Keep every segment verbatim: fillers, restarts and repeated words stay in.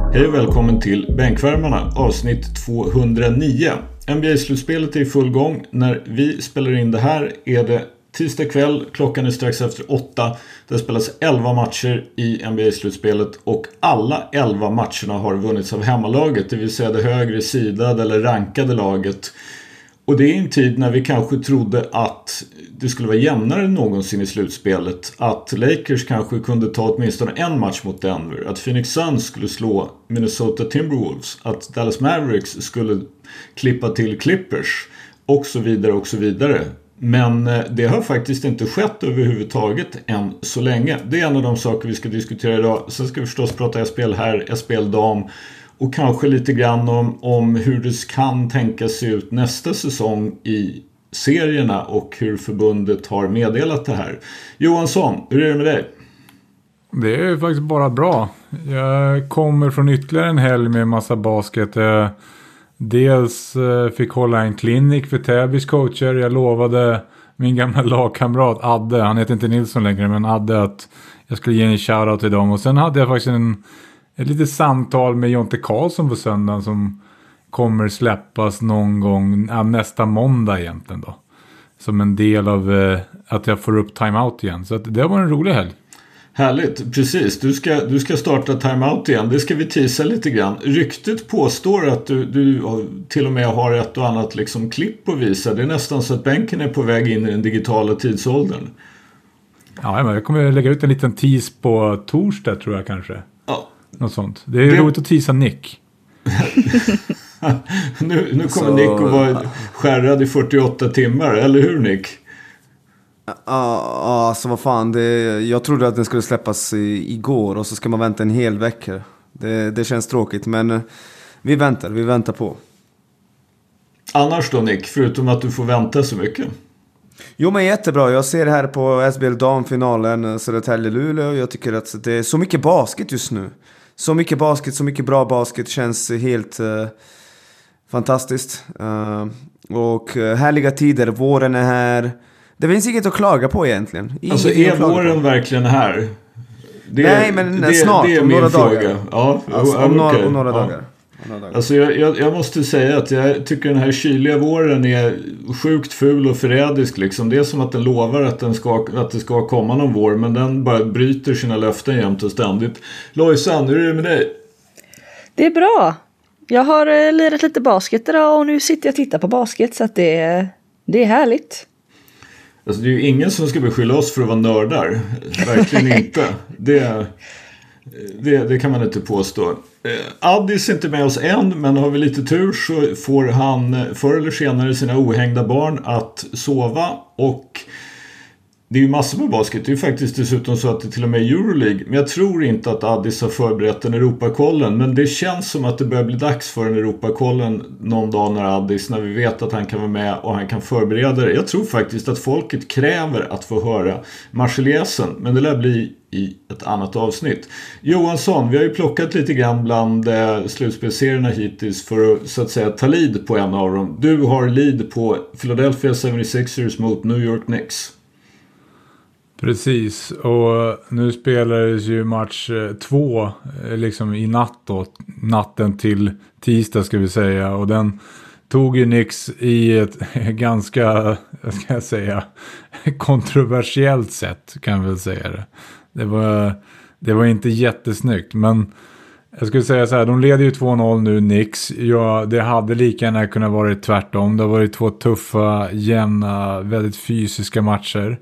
Hej och välkommen till Bänkvärmarna, avsnitt tvåhundranio. N B A-slutspelet är i full gång. När vi spelar in det här är det tisdag kväll, klockan är strax efter åtta. Det spelas elva matcher i N B A-slutspelet och alla elva matcherna har vunnits av hemmalaget, det vill säga det högre sidade eller rankade laget. Och det är en tid när vi kanske trodde att det skulle vara jämnare än någonsin i slutspelet. Att Lakers kanske kunde ta åtminstone en match mot Denver. Att Phoenix Suns skulle slå Minnesota Timberwolves. Att Dallas Mavericks skulle klippa till Clippers. Och så vidare och så vidare. Men det har faktiskt inte skett överhuvudtaget än så länge. Det är en av de saker vi ska diskutera idag. Sen ska vi förstås prata S P L här, S P L dam. Och kanske lite grann om, om hur det kan tänka sig ut nästa säsong i serierna och hur förbundet har meddelat det här. Johansson, hur är det med dig? Det är faktiskt bara bra. Jag kommer från ytterligare en helg med en massa basket. Jag dels fick hålla en klinik för Täbys coacher. Jag lovade min gamla lagkamrat Adde, han heter inte Nilsson längre, men Adde, att jag skulle ge en shoutout till dem. Och sen hade jag faktiskt en Ett litet samtal med Jonte Karlsson på söndagen som kommer släppas någon gång ja, nästa måndag egentligen då. Som en del av eh, att jag får upp timeout igen. Så att det var en rolig helg. Härligt, precis. Du ska, du ska starta timeout igen. Det ska vi tisa lite grann. Ryktet påstår att du, du till och med har ett och annat liksom klipp att visa. Det är nästan så att bänken är på väg in i den digitala tidsåldern. Ja, men jag kommer lägga ut en liten tease på torsdag tror jag kanske. Ja. Något sånt. Det är det... roligt att teasa Nick. nu, nu kommer så... Nick att vara skärrad i fyrtioåtta timmar, eller hur Nick? Ja, uh, uh, så vad fan, det, jag trodde att den skulle släppas i, igår och så ska man vänta en hel vecka. Det, det känns tråkigt, men uh, vi väntar, vi väntar på. Annars då Nick, förutom att du får vänta så mycket? Jo, men jättebra. Jag ser det här på S B L damfinalen Södertälje-Luleå. Jag tycker att det är så mycket basket just nu. Så mycket basket, så mycket bra basket. Känns helt uh, fantastiskt. Uh, och uh, härliga tider. Våren är här. Det finns inget att klaga på egentligen. Inget alltså är våren verkligen här? Det, Nej, men det, snart. Det är om min några fråga. dagar. Ja, alltså, om, okay. några, om några ja. dagar. Alltså jag, jag, jag måste säga att jag tycker den här kyliga våren är sjukt ful och förrädisk liksom. Det är som att den lovar att, den ska, att det ska komma någon vår, men den bara bryter sina löften jämt och ständigt. Lojsan, hur är det med dig? Det är bra. Jag har eh, lirat lite basket idag och nu sitter jag och tittar på basket, så att det, det är härligt. Alltså det är ju ingen som ska beskylla oss för att vara nördar. Verkligen inte. Det, det, det kan man inte påstå. Addis är inte med oss än, men har vi lite tur så får han förr eller senare sina ohängda barn att sova. Och det är ju massor med basket. Det är ju faktiskt dessutom så att det till och med är Euroleague. Men jag tror inte att Addis har förberett en Europakollen. Men det känns som att det börjar bli dags för en Europakollen någon dag när Addis, när vi vet att han kan vara med och han kan förbereda det. Jag tror faktiskt att folket kräver att få höra Marseljäsen. Men det lär bli i ett annat avsnitt. Johansson, vi har ju plockat lite grann bland eh, slutspelserierna hittills för att så att säga ta lead på en av dem. Du har lead på Philadelphia seventy-sixers mot New York Knicks. Precis, och nu spelades ju match två liksom i natt då, natten till tisdag ska vi säga, och den tog ju Knicks i ett ganska, vad ska jag säga, kontroversiellt sätt kan jag väl säga det. Det var, det var inte jättesnyggt, men jag skulle säga så här, de leder ju två noll nu Knicks. Ja, det hade lika gärna kunnat vara tvärtom. Det har varit två tuffa, jämna, väldigt fysiska matcher.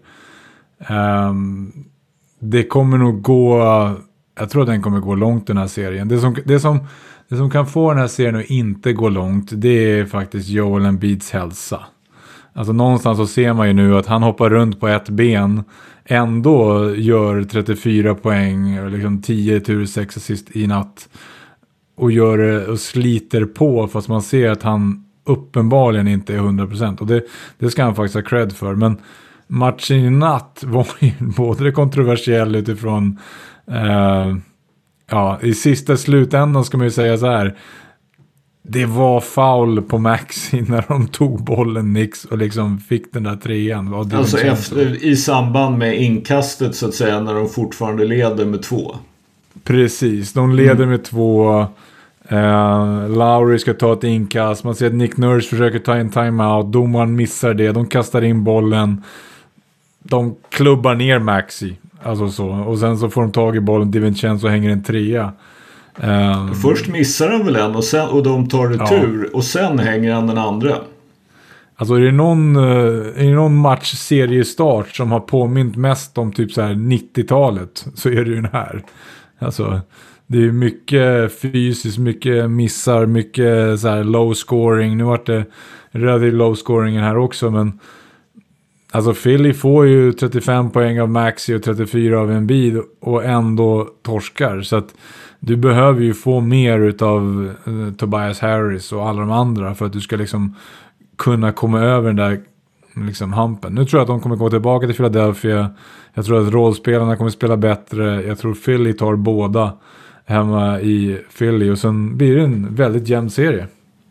Um, det kommer nog gå, jag tror att den kommer gå långt den här serien. Det som, det som, det som kan få den här serien att inte gå långt, det är faktiskt Joel Embiids hälsa. Alltså någonstans så ser man ju nu att han hoppar runt på ett ben, ändå gör trettiofyra poäng och liksom tio tur sex assist i natt och gör det och sliter på, fast man ser att han uppenbarligen inte är hundra procent, och det, det ska han faktiskt ha cred för. Men matchen i natt var ju både kontroversiell utifrån eh, ja, i sista slutändan ska man ju säga så här, det var foul på Maxi när de tog bollen Knicks och liksom fick den där trean. Alltså efter, i samband med inkastet så att säga, när de fortfarande leder med två. Precis, de leder mm. med två. Uh, Lowry ska ta ett inkast. Man ser att Nick Nurse försöker ta en timeout. Domaren missar det. De kastar in bollen. De klubbar ner Maxi. Alltså så. Och sen så får de tag i bollen. DiVincenzo hänger en trea. Um, Först missar han väl en och, sen, och de tar retur. Ja. Och sen hänger han den andra. Alltså är det någon, är det någon match-seriestart som har påmint mest om typ så här nittiotalet, så är det ju den här. Alltså det är mycket fysiskt, mycket missar, mycket så här low scoring. Nu vart det röd low scoringen här också, men alltså Philly får ju trettiofem poäng av Maxi och trettiofyra av Embiid och ändå torskar. Så att du behöver ju få mer utav uh, Tobias Harris och alla de andra för att du ska liksom kunna komma över den där liksom hampen. Nu tror jag att de kommer gå tillbaka till Philadelphia. Jag tror att rollspelarna kommer spela bättre. Jag tror Philly tar båda hemma i Philly och sen blir det en väldigt jämn serie.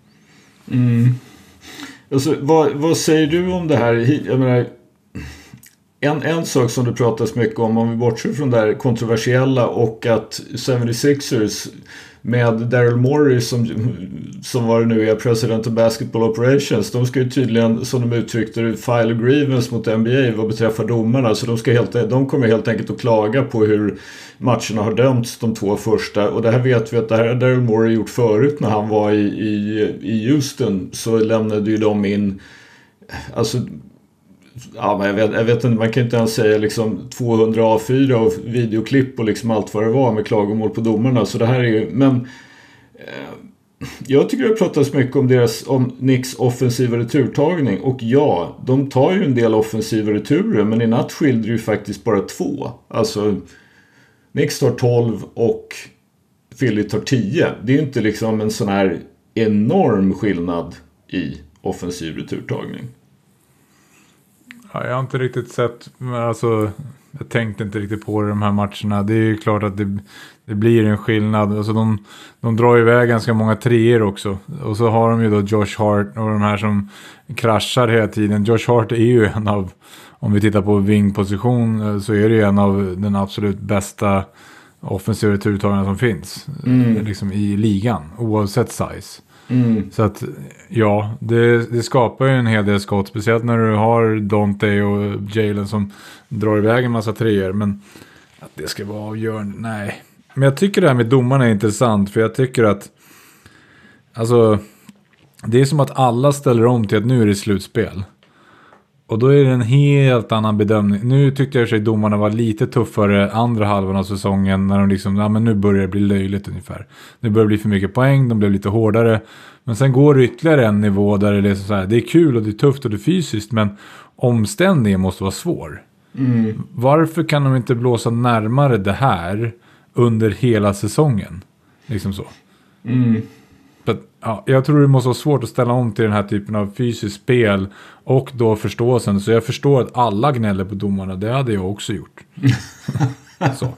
Mm. Alltså, vad, vad säger du om det här? Jag menar, en, en sak som det pratas mycket om, om vi bortser från det här kontroversiella och att seventy-sixers med Daryl Morey som, som var nu är president of basketball operations, de ska ju tydligen, som de uttryckte det, file a grievance mot N B A vad beträffar domarna, så de, ska helt, de kommer helt enkelt att klaga på hur matcherna har dömts de två första, och det här vet vi att det här har Daryl Morey gjort förut när han var i, i, i Houston, så lämnade ju de in, alltså ja, men jag vet, jag vet inte, man kan inte ens säga liksom tvåhundra A fyra och videoklipp och liksom allt vad det var med klagomål på domarna, så det här är ju, men eh, jag tycker det pratas mycket om deras, om Knicks offensiva returtagning, och ja, de tar ju en del offensiva returer, men i natt skiljer ju faktiskt bara två, alltså Knicks tar tolv och Philly tar tio, det är ju inte liksom en sån här enorm skillnad i offensiv returtagning. Ja, jag har inte riktigt sett, alltså jag tänkte inte riktigt på det, de här matcherna. Det är ju klart att det, det blir en skillnad. Alltså de, de drar iväg ganska många treor också. Och så har de ju då Josh Hart och de här som kraschar hela tiden. Josh Hart är ju en av, om vi tittar på wingposition, så är det ju en av den absolut bästa offensiva returtagarna som finns. Mm. Liksom i ligan, oavsett size. Mm. Så att ja, det, det skapar ju en hel del skott, speciellt när du har Dante och Jalen som drar iväg en massa treor, men att det ska vara avgörande, nej. Men jag tycker det här med domarna är intressant, för jag tycker att alltså det är som att alla ställer om till att nu är det slutspel. Och då är det en helt annan bedömning. Nu tyckte jag att domarna var lite tuffare andra halvan av säsongen, när de liksom, ja men nu börjar det bli löjligt ungefär. Nu börjar det bli för mycket poäng, de blev lite hårdare. Men sen går det ytterligare en nivå där det är så här, det är kul och det är tufft och det är fysiskt, men omställningen måste vara svår. Mm. Varför kan de inte blåsa närmare det här under hela säsongen? Liksom så. Mm. But, ja, jag tror det måste vara svårt att ställa om till den här typen av fysiskt spel och då förståelsen. Så jag förstår att alla gnäller på domarna. Det hade jag också gjort. Så.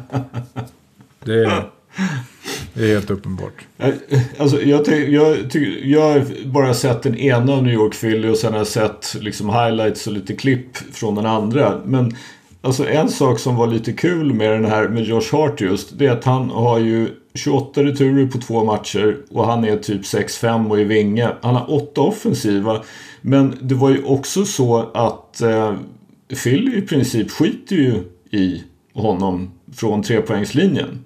Det är, det är helt uppenbart. Alltså, jag, ty- jag, ty- jag har bara sett den ena av New York Philly och sen har jag sett liksom highlights och lite klipp från den andra. Men alltså, en sak som var lite kul med den här med Josh Hart just, det är att han har ju tjugoåtta returer på två matcher och han är typ sex fem och i vinge. Han har åtta offensiva, men det var ju också så att eh, Philly i princip skiter ju i honom från trepoängslinjen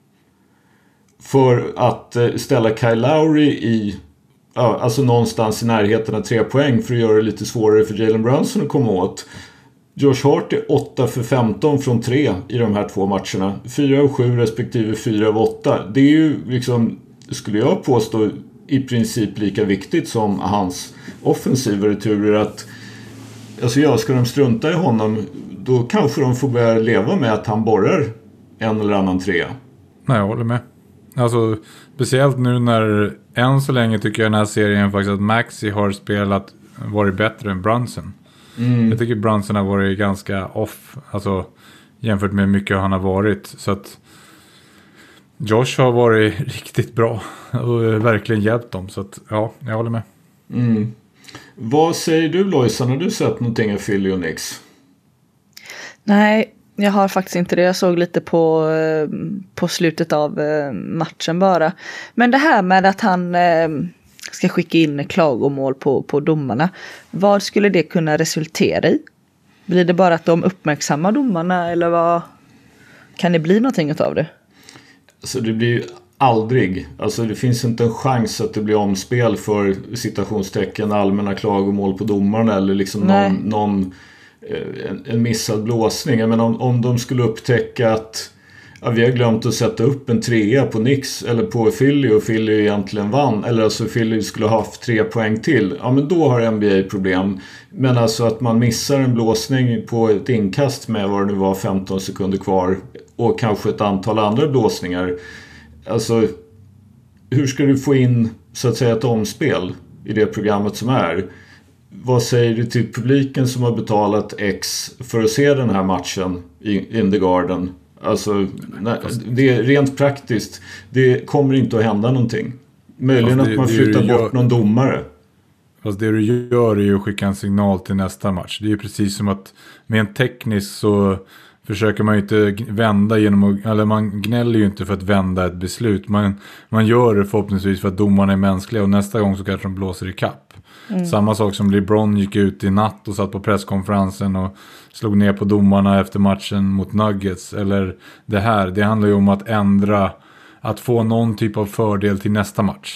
för att eh, ställa Kyle Lowry i ja, alltså någonstans i närheten av tre poäng för att göra det lite svårare för Jalen Brunson att komma åt. Josh Hart är åtta för femton från tre i de här två matcherna. fyra av sju respektive fyra av åtta. Det är ju liksom, skulle jag påstå, i princip lika viktigt som hans offensiva returer. Att, alltså ja, ska de strunta i honom, då kanske de får börja leva med att han borrar en eller annan trea. Nej, jag håller med. Alltså, speciellt nu när än så länge tycker jag i den här serien faktiskt att Maxi har spelat, varit bättre än Brunson. Mm. Jag tycker Brunson har varit ganska off, alltså jämfört med mycket han har varit, så att Josh har varit riktigt bra och verkligen hjälpt dem, så att ja, jag håller med. Mm. Vad säger du, Lojsan? Har du sett någonting av Philly och Knicks? Nej, Jag har faktiskt inte det. Jag såg lite på, på slutet av matchen bara. Men det här med att han ska skicka in klagomål på, på domarna. Vad skulle det kunna resultera i? Blir det bara att de uppmärksammar domarna eller vad? Kan det bli någonting av det? Så det blir ju aldrig. Alltså det finns inte en chans att det blir omspel för citationstecken allmänna klagomål på domarna eller liksom någon, någon en, en missad blåsning. Jag menar, om, om de skulle upptäcka att ja, vi har glömt att sätta upp en trea på Knicks eller på Philly och Philly egentligen vann, eller alltså Philly skulle ha haft tre poäng till, ja men då har N B A problem. Men alltså att man missar en blåsning på ett inkast med vad det nu var femton sekunder kvar och kanske ett antal andra blåsningar, alltså hur ska du få in så att säga ett omspel i det programmet som är? Vad säger du till publiken som har betalat X för att se den här matchen i in the Garden? Alltså, nej, det är rent praktiskt. Det kommer inte att hända någonting. Möjligen det, att man flyttar bort gör, någon domare. Fast det du gör är ju att skicka en signal till nästa match. Det är ju precis som att med en teknisk så försöker man ju inte vända genom att, eller man gnäller ju inte för att vända ett beslut. Man, man gör det förhoppningsvis för att domarna är mänskliga och nästa gång så kanske de blåser i kapp. Mm. Samma sak som LeBron gick ut i natt och satt på presskonferensen och slog ner på domarna efter matchen mot Nuggets. Eller det här, det handlar ju om att ändra, att få någon typ av fördel till nästa match.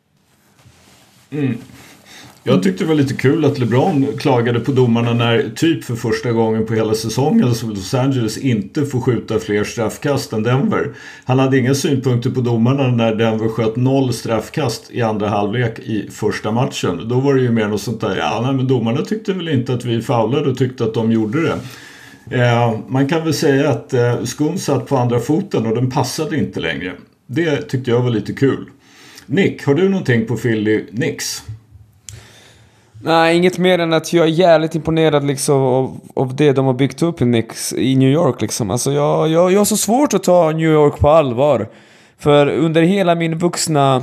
Mm. Jag tyckte det var lite kul att LeBron klagade på domarna när typ för första gången på hela säsongen som Los Angeles inte får skjuta fler straffkast än Denver. Han hade inga synpunkter på domarna när Denver sköt noll straffkast i andra halvlek i första matchen. Då var det ju mer något sånt där, ja nej, men domarna tyckte väl inte att vi foulade och tyckte att de gjorde det. Eh, man kan väl säga att eh, skon satt på andra foten och den passade inte längre. Det tyckte jag var lite kul. Nick, har du någonting på Philly Knicks? Nej, inget mer än att jag är jävligt imponerad liksom av, av det de har byggt upp i Knicks i New York liksom. Alltså jag, jag, jag har så svårt att ta New York på allvar. För under hela min vuxna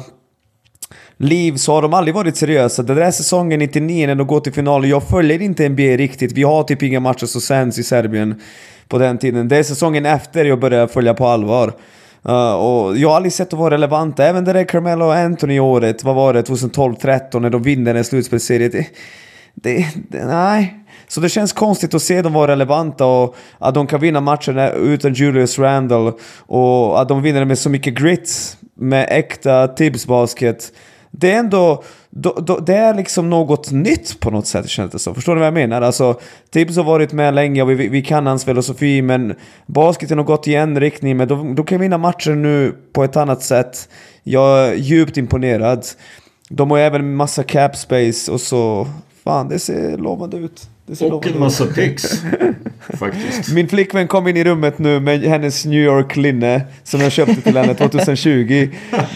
liv så har de aldrig varit seriösa. Den där säsongen nittionio när de går till final, jag följer inte N B A riktigt. Vi har typ inga matcher så sänds i Serbien på den tiden. Det är säsongen efter jag började följa på allvar. Uh, och jag har aldrig sett att vara relevanta. Även det där Carmelo och Anthony året, vad var det, tjugohundratolv tretton när de vinner en slutspelsserie, det, det, det, nej. Så det känns konstigt att se dem vara relevanta och att de kan vinna matcherna utan Julius Randle och att de vinner med så mycket grit, med äkta Tibbs-basket. Det är ändå då, då, det är liksom något nytt på något sätt, känns det så. Förstår du vad jag menar? Alltså, Tibbs har varit med länge och vi, vi kan hans filosofi, men basketen har gått i en riktning, men då, då kan vi vinna matcher nu på ett annat sätt. Jag är djupt imponerad. De har även massa cap space och så, fan, det ser lovande ut. Och en massa picks faktiskt. Min flickvän kom in i rummet nu med hennes New York linne som jag köpte till henne tjugohundratjugo,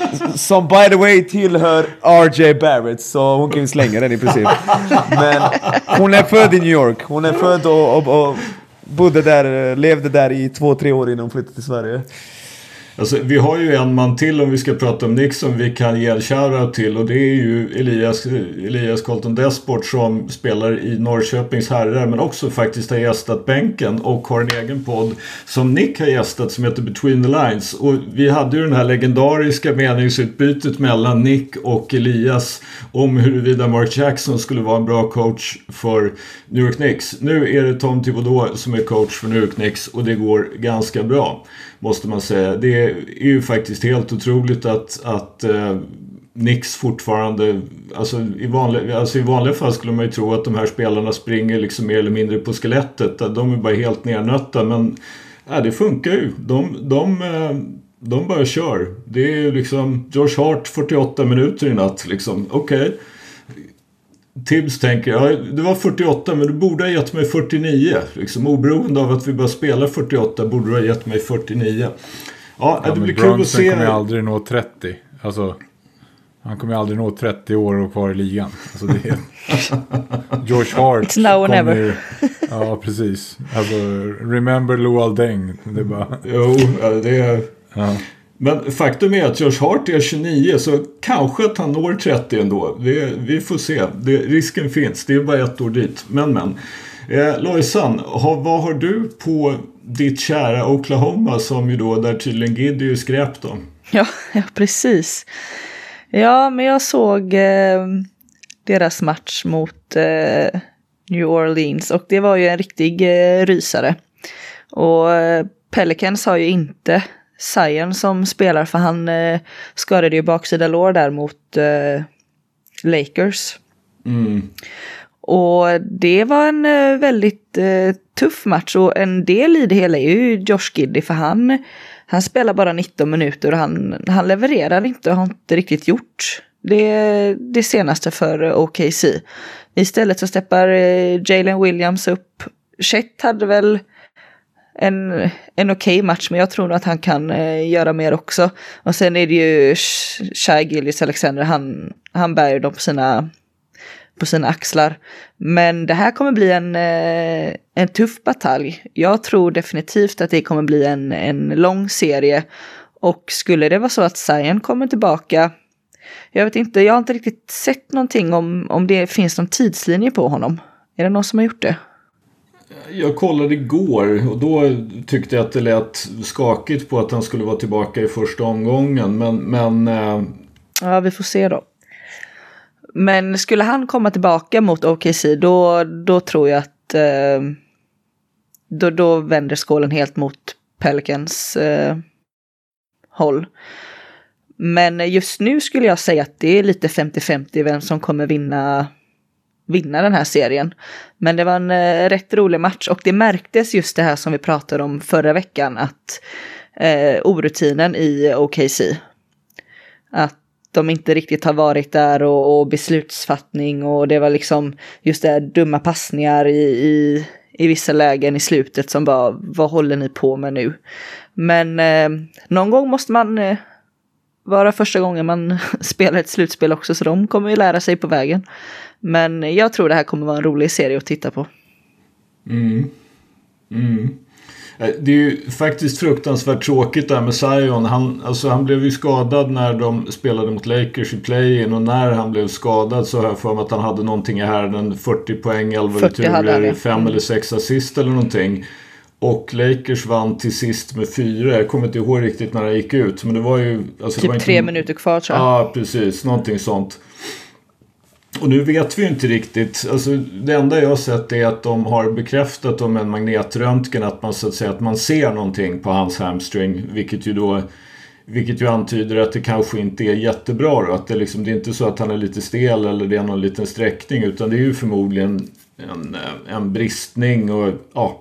som by the way tillhör R J Barrett, så hon kan ju slänga den i princip. Men hon är född i New York. Hon är född och, och, och bodde där, levde där i två, tre år innan hon flyttade till Sverige. Alltså, vi har ju en man till om vi ska prata om Knicks som vi kan ge en shoutout till, och det är ju Elias, Elias Colton Desport som spelar i Norrköpings herrar men också faktiskt har gästat bänken och har en egen podd som Nick har gästat som heter Between the Lines, och vi hade ju den här legendariska meningsutbytet mellan Nick och Elias om huruvida Mark Jackson skulle vara en bra coach för New York Knicks. Nu är det Tom Thibodeau som är coach för New York Knicks och det går ganska bra, måste man säga. Det är ju faktiskt helt otroligt att, att eh, Knicks fortfarande, alltså i, vanliga, alltså i vanliga fall skulle man ju tro att de här spelarna springer liksom mer eller mindre på skelettet. De är bara helt nernötta, men ja, det funkar ju. De, de, de bara kör. Det är ju liksom Josh Hart fyrtioåtta minuter i natt liksom. Okej. Okay. Tibbs tänker, ja, det var fyrtioåtta men du borde ha gett mig fyrtionio. Liksom, oberoende av att vi bara spelar fyrtioåtta borde du ha gett mig fyrtionio. Ja, ja, det blir kul att se. Kommer ju aldrig nå trettio. Alltså, han kommer ju aldrig nå trettio år och kvar i ligan. Alltså, det är George Hart. It's now or never. Ju, ja, precis. Alltså, remember Luol Deng. Det är bara... Jo, det är... Ja. Men faktum är att Josh Hart är tjugonio, så kanske att han når trettio ändå. Det, vi får se. Det, risken finns. Det är bara ett år dit. Men, men. Eh, Lojsan, ha, vad har du på ditt kära Oklahoma som ju då, där tydligen Giddy är ju skräp då. Ja, ja, precis. Ja, men jag såg eh, deras match mot eh, New Orleans och det var ju en riktig eh, rysare. Och eh, Pelicans har ju inte Zion som spelar, för han eh, skadade ju baksida lår där mot eh, Lakers. Mm. Och det var en eh, väldigt eh, tuff match, och en del i det hela är ju Josh Giddey, för han, han spelar bara nitton minuter och han, han levererar inte och har inte riktigt gjort det, det senaste för O K C. Istället så steppar eh, Jalen Williams upp. Chet hade väl en, en okej match, men jag tror att han kan eh, göra mer också. Och sen är det ju Shai Gilgeous-Alexander, han, han bär ju dem på sina, på sina axlar. Men det här kommer bli en, eh, en tuff batalj. Jag tror definitivt att det kommer bli en, en lång serie. Och skulle det vara så att Zion kommer tillbaka, jag vet inte, jag har inte riktigt sett någonting om, om det finns någon tidslinje på honom. Är det någon som har gjort det? Jag kollade igår och då tyckte jag att det lät skakigt på att han skulle vara tillbaka i första omgången. Men, men äh... ja, vi får se då. Men skulle han komma tillbaka mot O K C, då, då tror jag att eh, då, då vänder skålen helt mot Pelicans eh, håll. Men just nu skulle jag säga att det är lite femtio femtio vem som kommer vinna vinna den här serien. Men det var en eh, rätt rolig match, och det märktes just det här som vi pratade om förra veckan, att eh, orutinen i O K C, att de inte riktigt har varit där, och, och beslutsfattning, och det var liksom just det här dumma passningar i, i, i vissa lägen i slutet som bara, vad håller ni på med nu? Men eh, någon gång måste man eh, vara första gången man spelar ett slutspel också, så de kommer ju lära sig på vägen. Men jag tror det här kommer vara en rolig serie att titta på. Mm. Mm. Det är ju faktiskt fruktansvärt tråkigt där med Zion. Han, alltså han blev ju skadad när de spelade mot Lakers i play-in, och när han blev skadad så har jag för mig att han hade någonting i härden, fyrtio poäng, elva returer, fem mm. eller sex assist eller någonting. Och Lakers vann till sist med fyra. Jag kommer inte ihåg riktigt när det gick ut, men det var ju... Alltså, typ det var inte... tre minuter kvar, tror jag. Ja, precis. Någonting sånt. Och nu vet vi ju inte riktigt, alltså det enda jag har sett är att de har bekräftat om en magnetröntgen att man så att säga att man ser någonting på hans hamstring, vilket ju då vilket ju antyder att det kanske inte är jättebra då, att det liksom, det är inte så att han är lite stel eller det är någon liten sträckning, utan det är ju förmodligen en, en bristning. Och ja,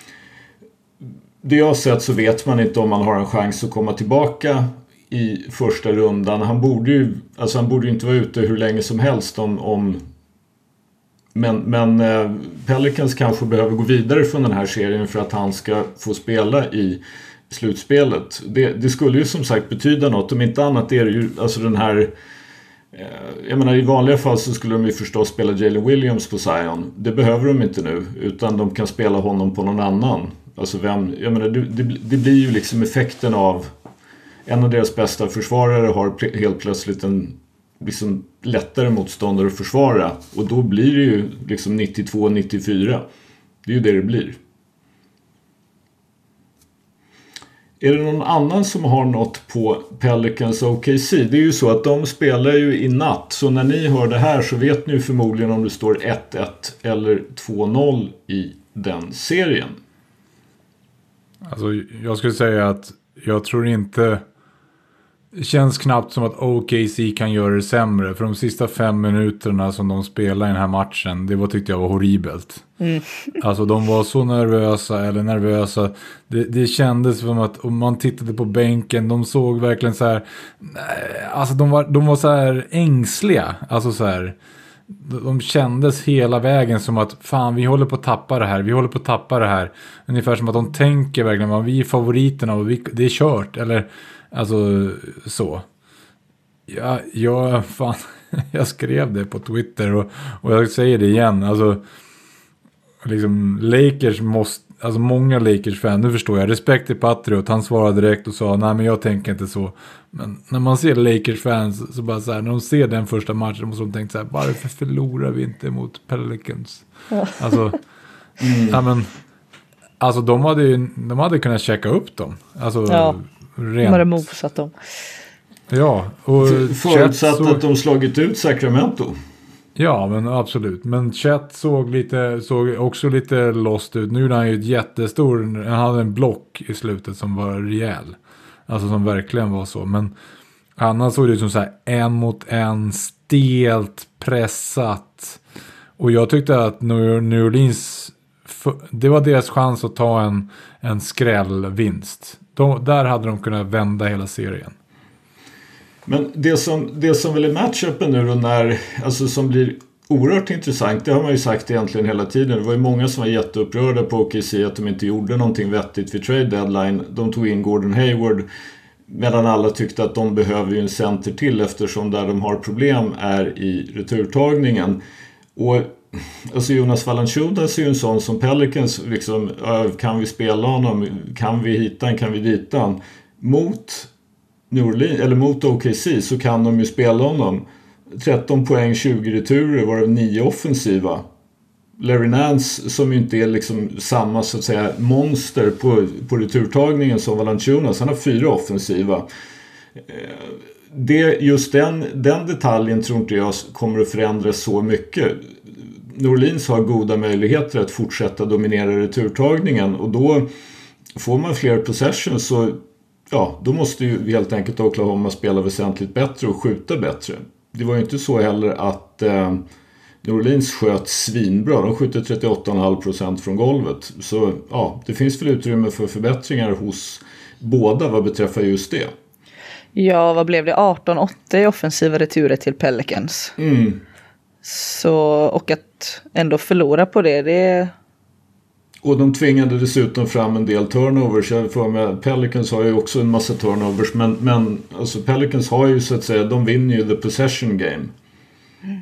det jag har sett så vet man inte om man har en chans att komma tillbaka i första rundan. Han borde ju alltså han borde ju inte vara ute hur länge som helst om, om men, men eh, Pelicans kanske behöver gå vidare från den här serien för att han ska få spela i slutspelet. Det, det skulle ju som sagt betyda något. Om inte annat är det ju alltså den här eh, jag menar i vanliga fall så skulle de ju förstås spela Jalen Williams på Zion. Det behöver de inte nu, utan de kan spela honom på någon annan. Alltså vem, jag menar det, det, det blir ju liksom effekten av en av deras bästa försvarare har helt plötsligt en liksom lättare motståndare att försvara. Och då blir det ju liksom nittiotvå nittiofyra. Det är ju det det blir. Är det någon annan som har något på Pelicans O K C? Det är ju så att de spelar ju i natt. Så när ni hör det här så vet ni förmodligen om det står ett ett eller två noll i den serien. Alltså jag skulle säga att jag tror inte... Det känns knappt som att O K C kan göra det sämre. För de sista fem minuterna som de spelade i den här matchen, det var, tyckte jag var horribelt. Mm. Alltså de var så nervösa eller nervösa. Det, det kändes som att om man tittade på bänken, de såg verkligen så här. Alltså de var, de var så här ängsliga. Alltså så här. De kändes hela vägen som att fan, vi håller på att tappa det här. Vi håller på att tappa det här. Ungefär som att de tänker verkligen att vi är favoriterna och vi, det är kört. Eller alltså så. Ja, jag, fan, jag skrev det på Twitter och, och jag säger det igen. Alltså, liksom, Lakers måste, alltså många Lakers-fan, nu förstår jag, respekt till Patriot, han svarade direkt och sa, nej men jag tänker inte så. Men när man ser Lakers-fans så bara så här, när de ser den första matchen måste de tänka så här, varför förlorar vi inte mot Pelicans? Ja. Alltså, mm. ja men, alltså de hade ju, de hade kunnat checka upp dem. Alltså, ja, rent. de hade mosat dem. Ja, och förutsatt såg... att de slagit ut Sacramento. Ja, men absolut. Men Chet såg, lite, såg också lite lost ut. Nu är han ju ett jättestor... Han hade en block i slutet som var rejäl. Alltså som verkligen var så. Men annars såg det ut som så här en mot en, stelt, pressat. Och jag tyckte att New Orleans... Det var deras chans att ta en, en skrällvinst. De, där hade de kunnat vända hela serien. Men det som, det som väl är matchupen nu då när, alltså som blir oerhört intressant, det har man ju sagt egentligen hela tiden. Det var ju många som var jätteupprörda på O K C att de inte gjorde någonting vettigt vid trade deadline. De tog in Gordon Hayward medan alla tyckte att de behöver ju en center till eftersom där de har problem är i returtagningen. Och alltså Jonas Valanciunas är ju en sån som Pelicans liksom, kan vi spela honom, kan vi hitta han, kan vi dita han. Mot New Orleans, eller mot O K C så kan de ju spela honom tretton poäng, tjugo returer, varav nio offensiva. Larry Nance som ju inte är liksom samma så att säga monster på, på returtagningen som Valanciunas, han har fyra offensiva. Det, just den, den detaljen tror inte jag kommer att förändras så mycket. New Orleans har goda möjligheter att fortsätta dominera returtagningen och då får man fler possessions så ja, då måste ju helt enkelt Oklahoma spela väsentligt bättre och skjuta bättre. Det var ju inte så heller att eh, New Orleans sköt svinbra. De skjuter trettioåtta komma fem procent från golvet. Så ja, det finns väl utrymme för förbättringar hos båda vad beträffar just det. Ja, vad blev det? arton åtta i offensiva returer till Pelicans. Mm. Så, och att ändå förlora på det, det... Och de tvingade dessutom fram en del turnovers. Jag får med, Pelicans har ju också en massa turnovers. Men, men alltså Pelicans har ju så att säga, de vinner ju the possession game. Mm.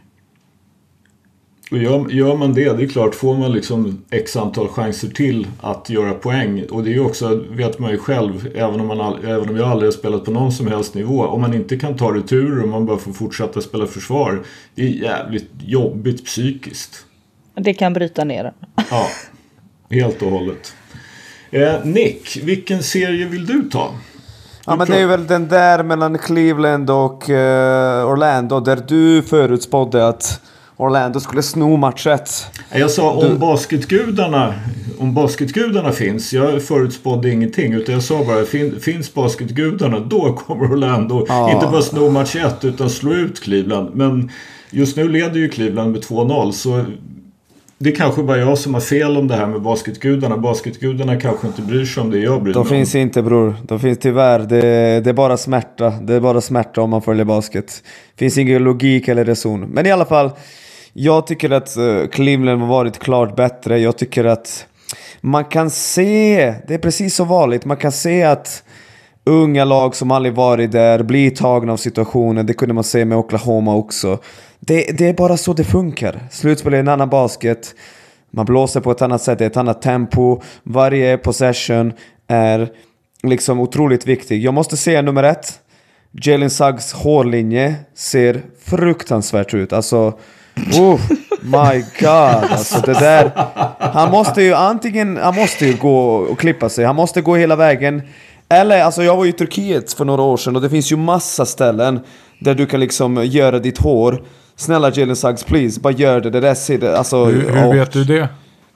Och gör, gör man det, det är klart, får man liksom x antal chanser till att göra poäng. Och det är ju också, vet man ju själv, även om, man all, även om jag aldrig har spelat på någon som helst nivå. Om man inte kan ta returer och man bara får fortsätta spela försvar. Det är jävligt jobbigt psykiskt. Det kan bryta ner den. Ja. Helt och hållet. Eh, Nick, vilken serie vill du ta? Ja, men det är väl den där mellan Cleveland och uh, Orlando där du förutspådde att Orlando skulle sno match ett. Jag sa om du... basketgudarna om basketgudarna finns. Jag förutspådde ingenting utan jag sa bara fin, finns basketgudarna då kommer Orlando ah. inte bara sno match ett utan slå ut Cleveland. Men just nu leder ju Cleveland med två noll så det är kanske bara jag som har fel om det här med basketgudarna. Basketgudarna kanske inte bryr sig om det jag bryr mig om. De finns inte, bror. De finns tyvärr. Det, det är bara smärta. Det är bara smärta om man följer basket. Det finns ingen logik eller reson. Men i alla fall, jag tycker att uh, Cleveland har varit klart bättre. Jag tycker att man kan se, det är precis så vanligt, man kan se att unga lag som aldrig varit där blir tagna av situationen. Det kunde man se med Oklahoma också. Det, det är bara så det funkar. Slutspel är en annan basket. Man blåser på ett annat sätt, ett annat tempo. Varje possession är liksom otroligt viktig. Jag måste säga nummer ett. Jalen Suggs hårlinje ser fruktansvärt ut. Alltså, oh my god. Alltså det där. Han måste ju antingen, han måste ju gå och klippa sig. Han måste gå hela vägen. Eller, alltså jag var ju i Turkiet för några år sedan och det finns ju massa ställen där du kan liksom göra ditt hår. Snälla Jalen Suggs, please, bara gör det. Det där ser det, alltså... Hur, hur vet du det?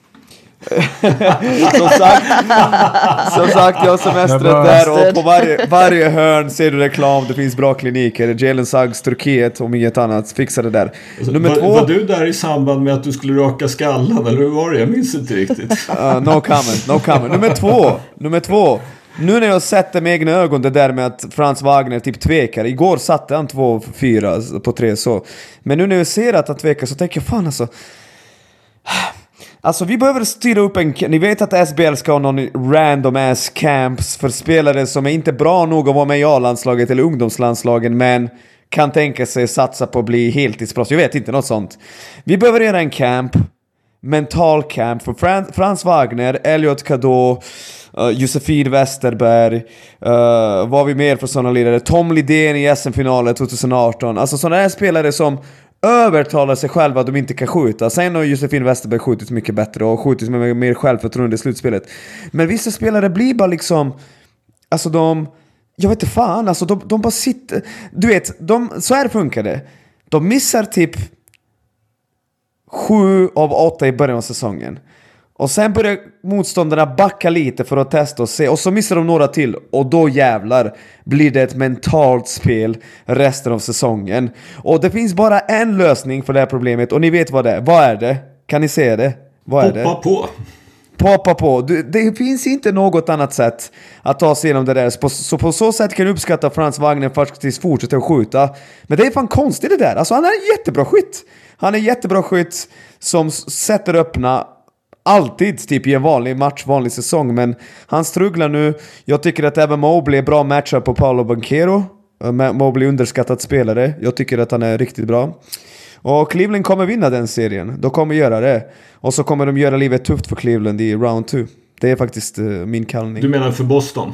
som sagt, som sagt, jag har semestrat där och på varje, varje hörn ser du reklam, det finns bra kliniker. Jalen Suggs, Turkiet, om inget annat, fixar det där. Alltså, Nummer var, två... var du där i samband med att du skulle raka skallen, eller hur var det? Jag minns inte riktigt. uh, No comment, no comment. Nummer två, nummer två. Nu när jag sett med egna ögon det där med att Franz Wagner typ tvekar. Igår satte han två fyra på tre så. Men nu när jag ser att han tvekar så tänker jag fan alltså. Alltså vi behöver styra upp en... Ni vet att S B L ska ha någon random ass camps för spelare som är inte bra nog att vara med i A-landslaget eller ungdomslandslagen men kan tänka sig satsa på att bli heltidsproffs. Jag vet inte, något sånt. Vi behöver göra en camp. Mental camp för Fran- Franz Wagner, Elliot Kadot, uh, Josefin Westerberg, uh, vad har vi mer för sådana ledare? Tom Lidén i S M-finalen tjugo arton. Alltså sådana här spelare som övertalar sig själva att de inte kan skjuta. Sen har Josefin Westerberg skjutit mycket bättre och skjutit med mer självförtroende i slutspelet. Men vissa spelare blir bara liksom, alltså de, jag vet inte fan, alltså de, de bara sitter, du vet, de, så här funkar det. De missar typ sju av åtta i början av säsongen. Och sen börjar motståndarna backa lite för att testa och se. Och så missar de några till. Och då jävlar blir det ett mentalt spel resten av säsongen. Och det finns bara en lösning för det här problemet. Och ni vet vad det är. Vad är det? Kan ni se det? Vad är det? Poppa på. Poppa på. Du, det finns inte något annat sätt att ta sig igenom det där. Så på så, på så sätt kan du uppskatta Frans Wagner faktiskt fortsätta att skjuta. Men det är fan konstigt det där. Alltså han är en jättebra skytt. Han är en jättebra skytt som sätter öppna alltid typ i en vanlig match, vanlig säsong. Men han strugglar nu. Jag tycker att även Mobley är bra matchup på Paolo Banchero. Mobley är underskattat spelare. Jag tycker att han är riktigt bra. Och Cleveland kommer vinna den serien. De kommer göra det. Och så kommer de göra livet tufft för Cleveland i round two. Det är faktiskt uh, min kallning. Du menar för Boston?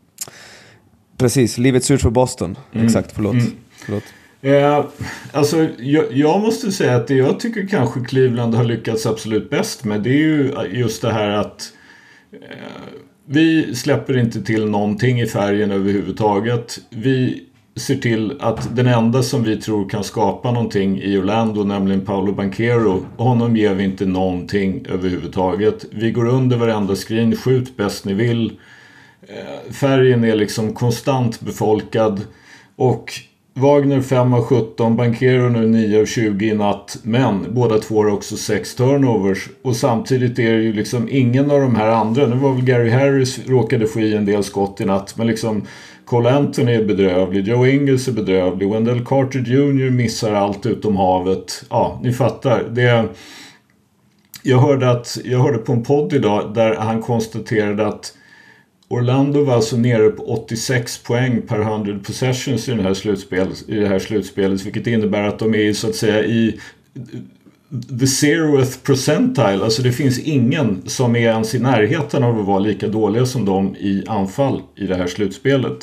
Precis, livet surt för Boston. Mm. Exakt, förlåt. Mm. förlåt. Eh, alltså, jag, jag måste säga att det jag tycker kanske Cleveland har lyckats absolut bäst med, det är ju just det här att eh, vi släpper inte till någonting i färgen överhuvudtaget. Vi ser till att den enda som vi tror kan skapa någonting i Orlando, nämligen Paolo Banchero, honom ger vi inte någonting överhuvudtaget. Vi går under varenda screen, skjut bäst ni vill. Eh, färgen är liksom konstant befolkad och Wagner fem av sjutton, Banchero nu nio av tjugo i natt, men båda två har också sex turnovers och samtidigt är det ju liksom ingen av de här andra, nu var väl Gary Harris råkade få i en del skott i natt, men liksom Cole Anthony är bedrövlig, Joe Ingles är bedrövlig, Wendell Carter junior missar allt utom havet. Ja, ni fattar. Det, jag, hörde att, jag hörde på en podd idag där han konstaterade att Orlando var alltså nere på åttiosex poäng per hundra possessions i, den här slutspelet, i det här slutspelet, vilket innebär att de är så att säga i the zeroth percentile. Alltså det finns ingen som är ens i närheten av att vara lika dåliga som de i anfall i det här slutspelet.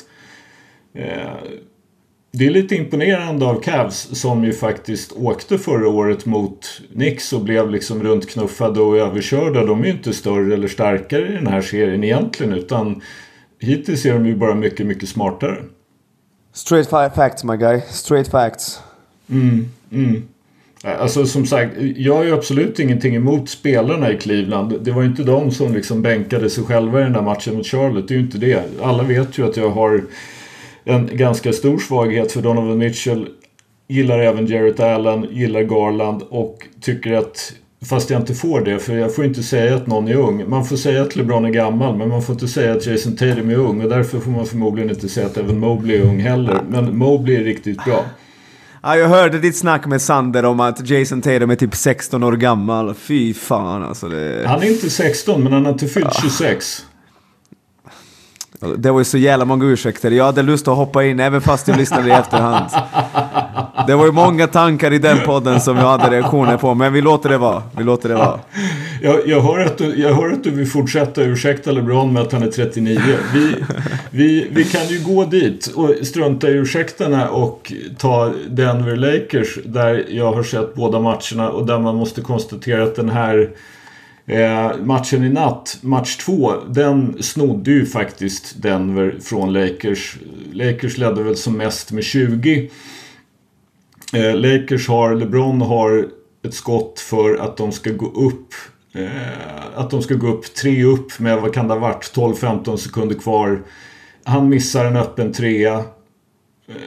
Det är lite imponerande av Cavs som ju faktiskt åkte förra året mot Knicks och blev liksom runtknuffade och överkörda. De är ju inte större eller starkare i den här serien egentligen, utan hittills är de ju bara mycket, mycket smartare. Straight facts, my guy. Straight facts. Mm, mm. Alltså som sagt, jag har ju absolut ingenting emot spelarna i Cleveland. Det var ju inte de som liksom bänkade sig själva i den där matchen mot Charlotte. Det är ju inte det. Alla vet ju att jag har en ganska stor svaghet för Donovan Mitchell. Gillar även Jarrett Allen, gillar Garland och tycker att, fast jag inte får det, för jag får inte säga att någon är ung. Man får säga att LeBron är gammal, men man får inte säga att Jason Tatum är ung, och därför får man förmodligen inte säga att även Mobley är ung heller. Men Mobley är riktigt bra. Ja, jag hörde ditt snack med Sander om att Jason Tatum är typ sexton år gammal. Fy fan alltså det... Han är inte sexton, men han har inte fyllt tjugosex. Det var ju så jävla många ursäkter. Jag hade lust att hoppa in även fast jag lyssnade i efterhand. Det var ju många tankar i den podden som jag hade reaktioner på. Men vi låter det vara. Vi låter det vara. Jag, jag, hör att du, jag hör att du vill fortsätta ursäkta LeBron med att han är trettionio. Vi, vi, vi kan ju gå dit och strunta i ursäkterna och ta Denver Lakers, där jag har sett båda matcherna och där man måste konstatera att den här Eh, matchen i natt, match två, den snodde ju faktiskt Denver från Lakers. Lakers ledde väl som mest med tjugo. eh, Lakers har, LeBron har ett skott för att de ska gå upp eh, att de ska gå upp tre upp med, vad kan det ha varit, tolv femton sekunder kvar. Han missar en öppen trea. eh,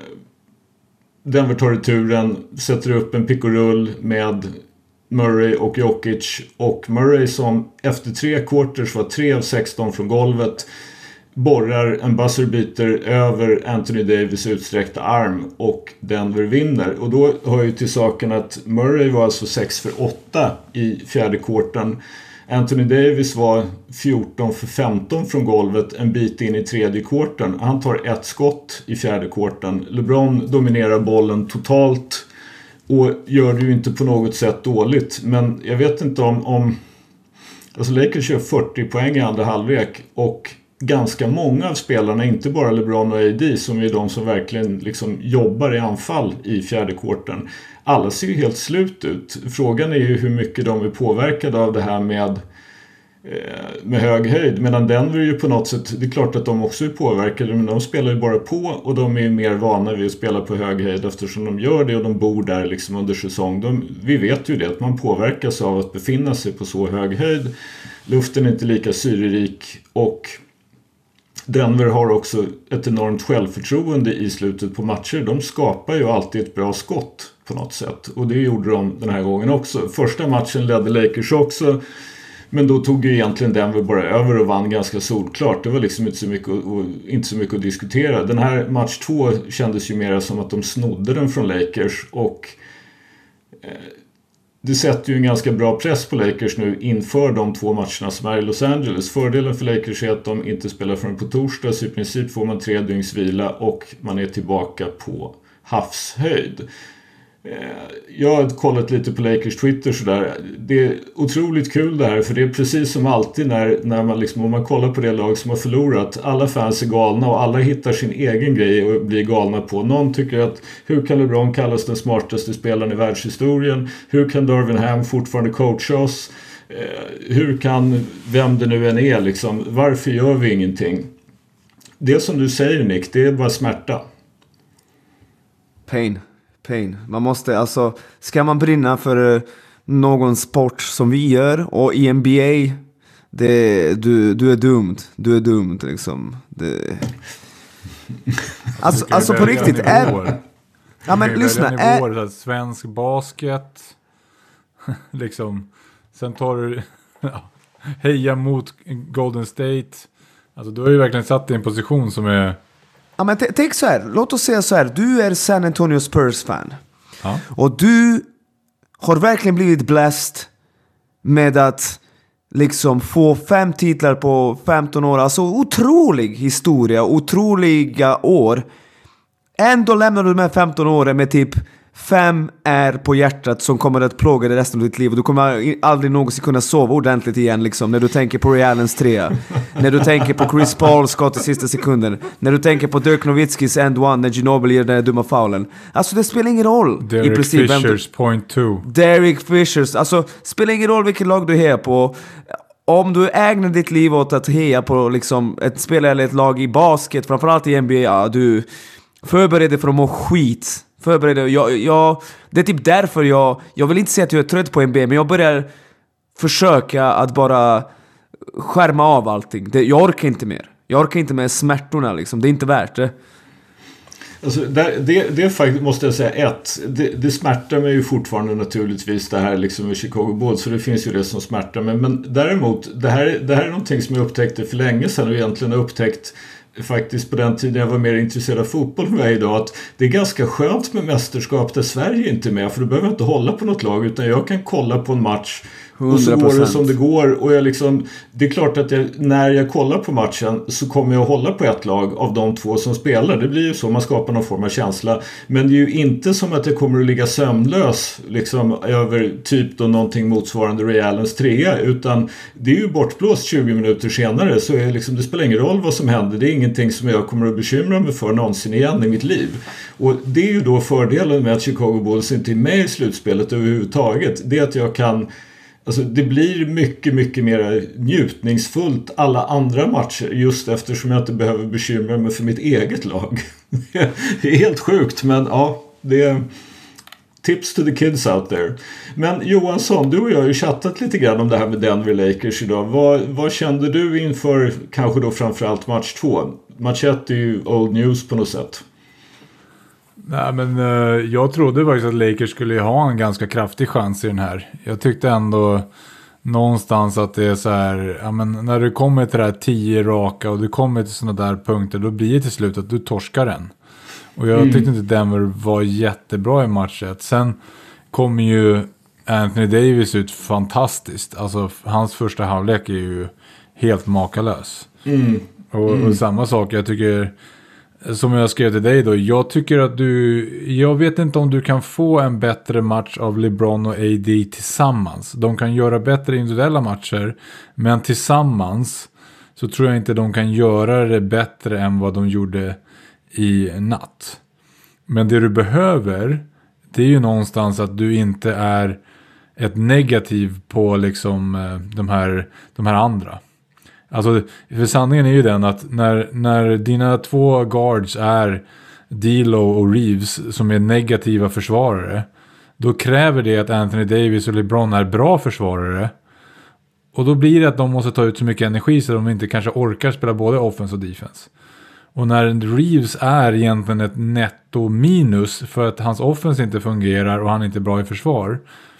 Denver tar returen, sätter upp en pick och rull med Murray och Jokic, och Murray som efter tre quarters var tre av sexton från golvet borrar en buzzerbeater över Anthony Davis utsträckta arm och Denver vinner. Och då hör ju till saken att Murray var alltså sex för åtta i fjärde quartern. Anthony Davis var fjorton för femton från golvet en bit in i tredje quartern. Han tar ett skott i fjärde quartern. LeBron dominerar bollen totalt och gör det ju inte på något sätt dåligt. Men jag vet inte om... om alltså Lakers kör fyrtio poäng i andra halvlek. Och ganska många av spelarna, inte bara LeBron och A D, som är de som verkligen liksom jobbar i anfall i fjärde kvarten. alla ser ju helt slut ut. Frågan är ju hur mycket de är påverkade av det här med med hög höjd, medan Denver är ju på något sätt, det är klart att de också är påverkade, men de spelar ju bara på och de är mer vana vid att spela på hög höjd eftersom de gör det och de bor där liksom under säsong. De, vi vet ju det, att man påverkas av att befinna sig på så hög höjd. Luften är inte lika syrerik och Denver har också ett enormt självförtroende i slutet på matcher. De skapar ju alltid ett bra skott på något sätt och det gjorde de den här gången också. Första matchen ledde Lakers också. Men då tog ju egentligen Denver bara över och vann ganska solklart. Det var liksom inte så mycket, och, inte så mycket att diskutera. Den här match två kändes ju mer som att de snodde den från Lakers. Och eh, det sätter ju en ganska bra press på Lakers nu inför de två matcherna som är i Los Angeles. Fördelen för Lakers är att de inte spelar förrän på torsdag. Så i princip får man tre dygns vila och man är tillbaka på havshöjd. Jag har kollat lite på Lakers Twitter sådär. Det är otroligt kul det här, för det är precis som alltid när, när man liksom, om man kollar på det lag som har förlorat, alla fans är galna och alla hittar sin egen grej och blir galna på. Någon tycker att hur kan LeBron kallas den smartaste spelaren i världshistorien? Hur kan Darvin Ham fortfarande coacha oss? Eh, hur kan, vem det nu än är liksom, varför gör vi ingenting? Det som du säger, Nick, det är bara smärta. Pain. Pain. Man måste, alltså, ska man brinna för uh, någon sport som vi gör och i N B A, det, du, du är dömd. Du är dömd liksom. Det... Alltså, alltså på riktigt är... Ja, men lyssna. Nivåer, är... Svensk basket. liksom. Sen tar du heja mot Golden State. Alltså du har ju verkligen satt dig i en position som är... Ja, men t- tänk så här, låt oss säga så här. Du är San Antonio Spurs-fan. Ja. Och du har verkligen blivit blessed med att liksom få fem titlar på femton år. Alltså otrolig historia, otroliga år. Ändå lämnar du de här femton åren med typ fem är på hjärtat som kommer att plåga dig resten av ditt liv. Och du kommer aldrig någonsin kunna sova ordentligt igen liksom, när du tänker på Ray Allens trea. När du tänker på Chris Pauls skott i sista sekunden. När du tänker på Dirk Nowitzkis end one när Ginobili gör den här dumma faulen. Alltså det spelar ingen roll. Derek i princip, Fishers du... point two. Derek Fishers. Alltså spelar ingen roll vilket lag du hejar på. Om du ägnar ditt liv åt att heja på liksom, ett spelare eller ett lag i basket, framförallt i N B A, ja, du förbereder för att må skit. Förbereder. Jag, jag, det är typ därför jag Jag vill inte säga att jag är trött på N B A, men jag börjar försöka att bara skärma av allting. det, Jag orkar inte mer. Jag orkar inte med smärtorna liksom. Det är inte värt det. Alltså, det, det, det är faktiskt, måste jag säga, ett det, det smärtar mig ju fortfarande naturligtvis det här liksom med Chicago Bulls, så det finns ju det som smärtar mig. Men däremot, det här, det här är någonting som jag upptäckte för länge sedan och egentligen har upptäckt faktiskt på den tiden jag var mer intresserad av fotboll med mig idag, att det är ganska skönt med mästerskap där Sverige inte är med, för du behöver inte hålla på något lag, utan jag kan kolla på en match och så går det som det går, och jag liksom, det är klart att jag, när jag kollar på matchen så kommer jag att hålla på ett lag av de två som spelar. Det blir ju så, man skapar någon form av känsla, men det är ju inte som att jag kommer att ligga sömnlös liksom över typ då någonting motsvarande Ray Allens trea, utan det är ju bortblåst tjugo minuter senare, så är liksom, det spelar ingen roll vad som händer. Det är ingenting som jag kommer att bekymra mig för någonsin igen i mitt liv. Och det är ju då fördelen med att Chicago Bulls inte är med i slutspelet överhuvudtaget. Det är att jag kan, alltså det blir mycket, mycket mer njutningsfullt alla andra matcher, just eftersom jag inte behöver bekymra mig för mitt eget lag. Det är helt sjukt, men ja, det är tips to the kids out there. Men Johansson, du och jag har ju chattat lite grann om det här med Denver Lakers idag. Vad, vad kände du inför kanske då framförallt match två? Match ett är ju old news på något sätt. Nej, men uh, jag trodde faktiskt att Lakers skulle ha en ganska kraftig chans i den här. Jag tyckte ändå någonstans att det är så här, ja, men när du kommer till det här tio raka och du kommer till sådana där punkter, då blir det till slut att du torskar den. Och jag mm. tyckte inte Denver var jättebra i matchet. Sen kommer ju Anthony Davis ut fantastiskt. Alltså hans första halvlek är ju helt makalös. Mm. Och, mm. och samma sak, jag tycker, som jag skrev till dig då, jag tycker att du, jag vet inte om du kan få en bättre match av LeBron och A D tillsammans. De kan göra bättre individuella matcher, men tillsammans så tror jag inte de kan göra det bättre än vad de gjorde i natt. Men det du behöver, det är ju någonstans att du inte är ett negativ på liksom de här, de här andra. Alltså, för sanningen är ju den att när, när dina två guards är D'Lo och Reeves som är negativa försvarare, då kräver det att Anthony Davis och LeBron är bra försvarare. Och då blir det att de måste ta ut så mycket energi så de inte kanske orkar spela både offense och defense. Och när Reeves är egentligen ett netto minus för att hans offense inte fungerar och han är inte är bra i försvar,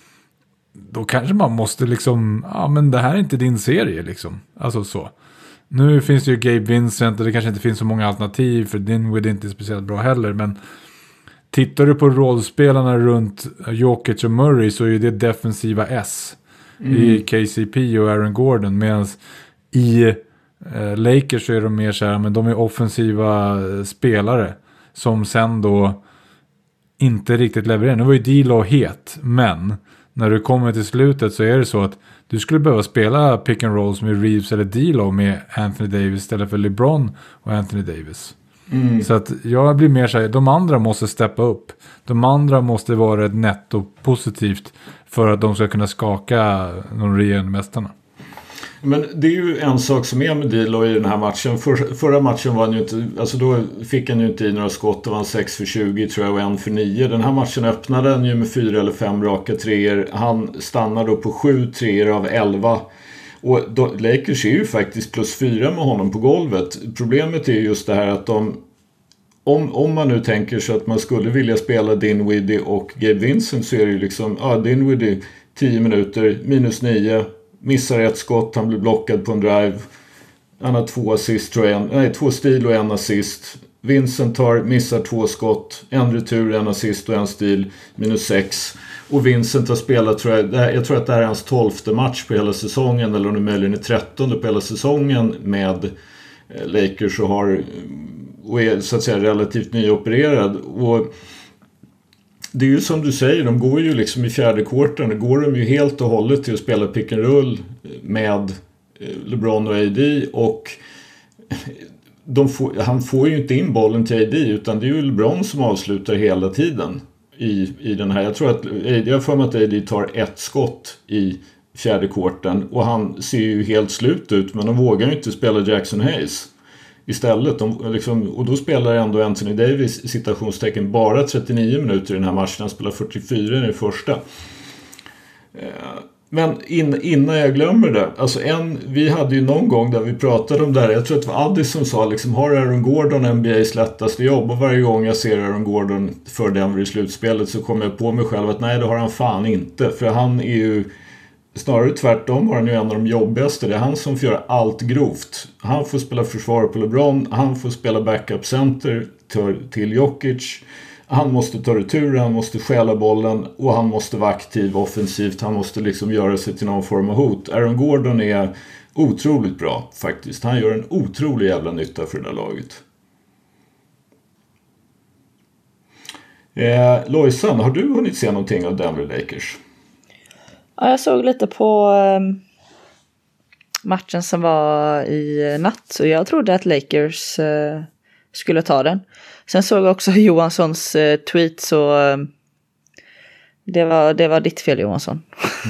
då kanske man måste liksom, ja men det här är inte din serie liksom. Alltså så. Nu finns det ju Gabe Vincent och det kanske inte finns så många alternativ för Dinwiddie är inte speciellt bra heller, men tittar du på rollspelarna runt Jokic och Murray så är det defensiva S mm. i K C P och Aaron Gordon, medan i eh, Lakers så är de mer så här, men de är offensiva spelare som sen då inte riktigt levererar. Nu var ju D'Lo het, men när du kommer till slutet så är det så att du skulle behöva spela pick and rolls med Reeves eller D'Lo med Anthony Davis istället för LeBron och Anthony Davis. Mm. Så att jag blir mer så här, de andra måste steppa upp. De andra måste vara ett netto positivt för att de ska kunna skaka de regerande mästarna. Men det är ju en sak som är med D'Lo i den här matchen. För, förra matchen var han ju inte, alltså då fick han ju inte i några skott. Det var en sex för tjugo tror jag och en för nio. Den här matchen öppnade han ju med fyra eller fem raka treor. Han stannar då på sju treor av elva. Och då, Lakers är ju faktiskt plus fyra med honom på golvet. Problemet är just det här att de, om, om man nu tänker så att man skulle vilja spela Dinwiddie och Gabe Vincent, så är det ju liksom, ja, Dinwiddie tio minuter, minus nio, missar ett skott, han blir blockad på en drive, han har två assist tror jag, nej två stil och en assist. Vincent tar, missar två skott, en retur, en assist och en stil, minus sex. Och Vincent har spelat, tror jag, jag tror att det här är hans tolfte match på hela säsongen, eller om det möjligen är trettonde på hela säsongen med Lakers, och har, och är så att säga relativt nyopererad. Och det är ju som du säger, de går ju liksom i fjärde kvarten, går de ju helt och hållet till att spela pick and roll med LeBron och A D, och de får, han får ju inte in bollen till A D, utan det är ju LeBron som avslutar hela tiden i, i den här. Jag tror att jag har för mig att A D tar ett skott i fjärde kvarten och han ser ju helt slut ut, men de vågar ju inte spela Jackson Hayes istället. De, liksom, och då spelar ändå Anthony Davis i citationstecken bara trettionio minuter i den här matchen. Han spelar fyrtiofyra i den första. Men in, innan jag glömmer det, alltså en, vi hade ju någon gång där vi pratade om det här, jag tror att det var Addis som sa liksom, har Aaron Gordon N B A:s lättaste jobb? Och varje gång jag ser Aaron Gordon för Denver i slutspelet så kommer jag på mig själv att nej, det har han fan inte, för han är ju snarare tvärtom, har han ju en av de jobbigaste. Det är han som får göra allt grovt. Han får spela försvar på LeBron, han får spela backup center till, till Jokic. Han måste ta retur, han måste stjäla bollen och han måste vara aktiv offensivt. Han måste liksom göra sig till någon form av hot. Aaron Gordon är otroligt bra faktiskt. Han gör en otrolig jävla nytta för det där laget. Eh, Lojsan, har du hunnit se någonting av Denver Lakers? Ja, jag såg lite på um, matchen som var i natt. Så jag trodde att Lakers uh, skulle ta den. Sen såg jag också Johanssons uh, tweet, så uh, det, var, det var ditt fel, Johansson.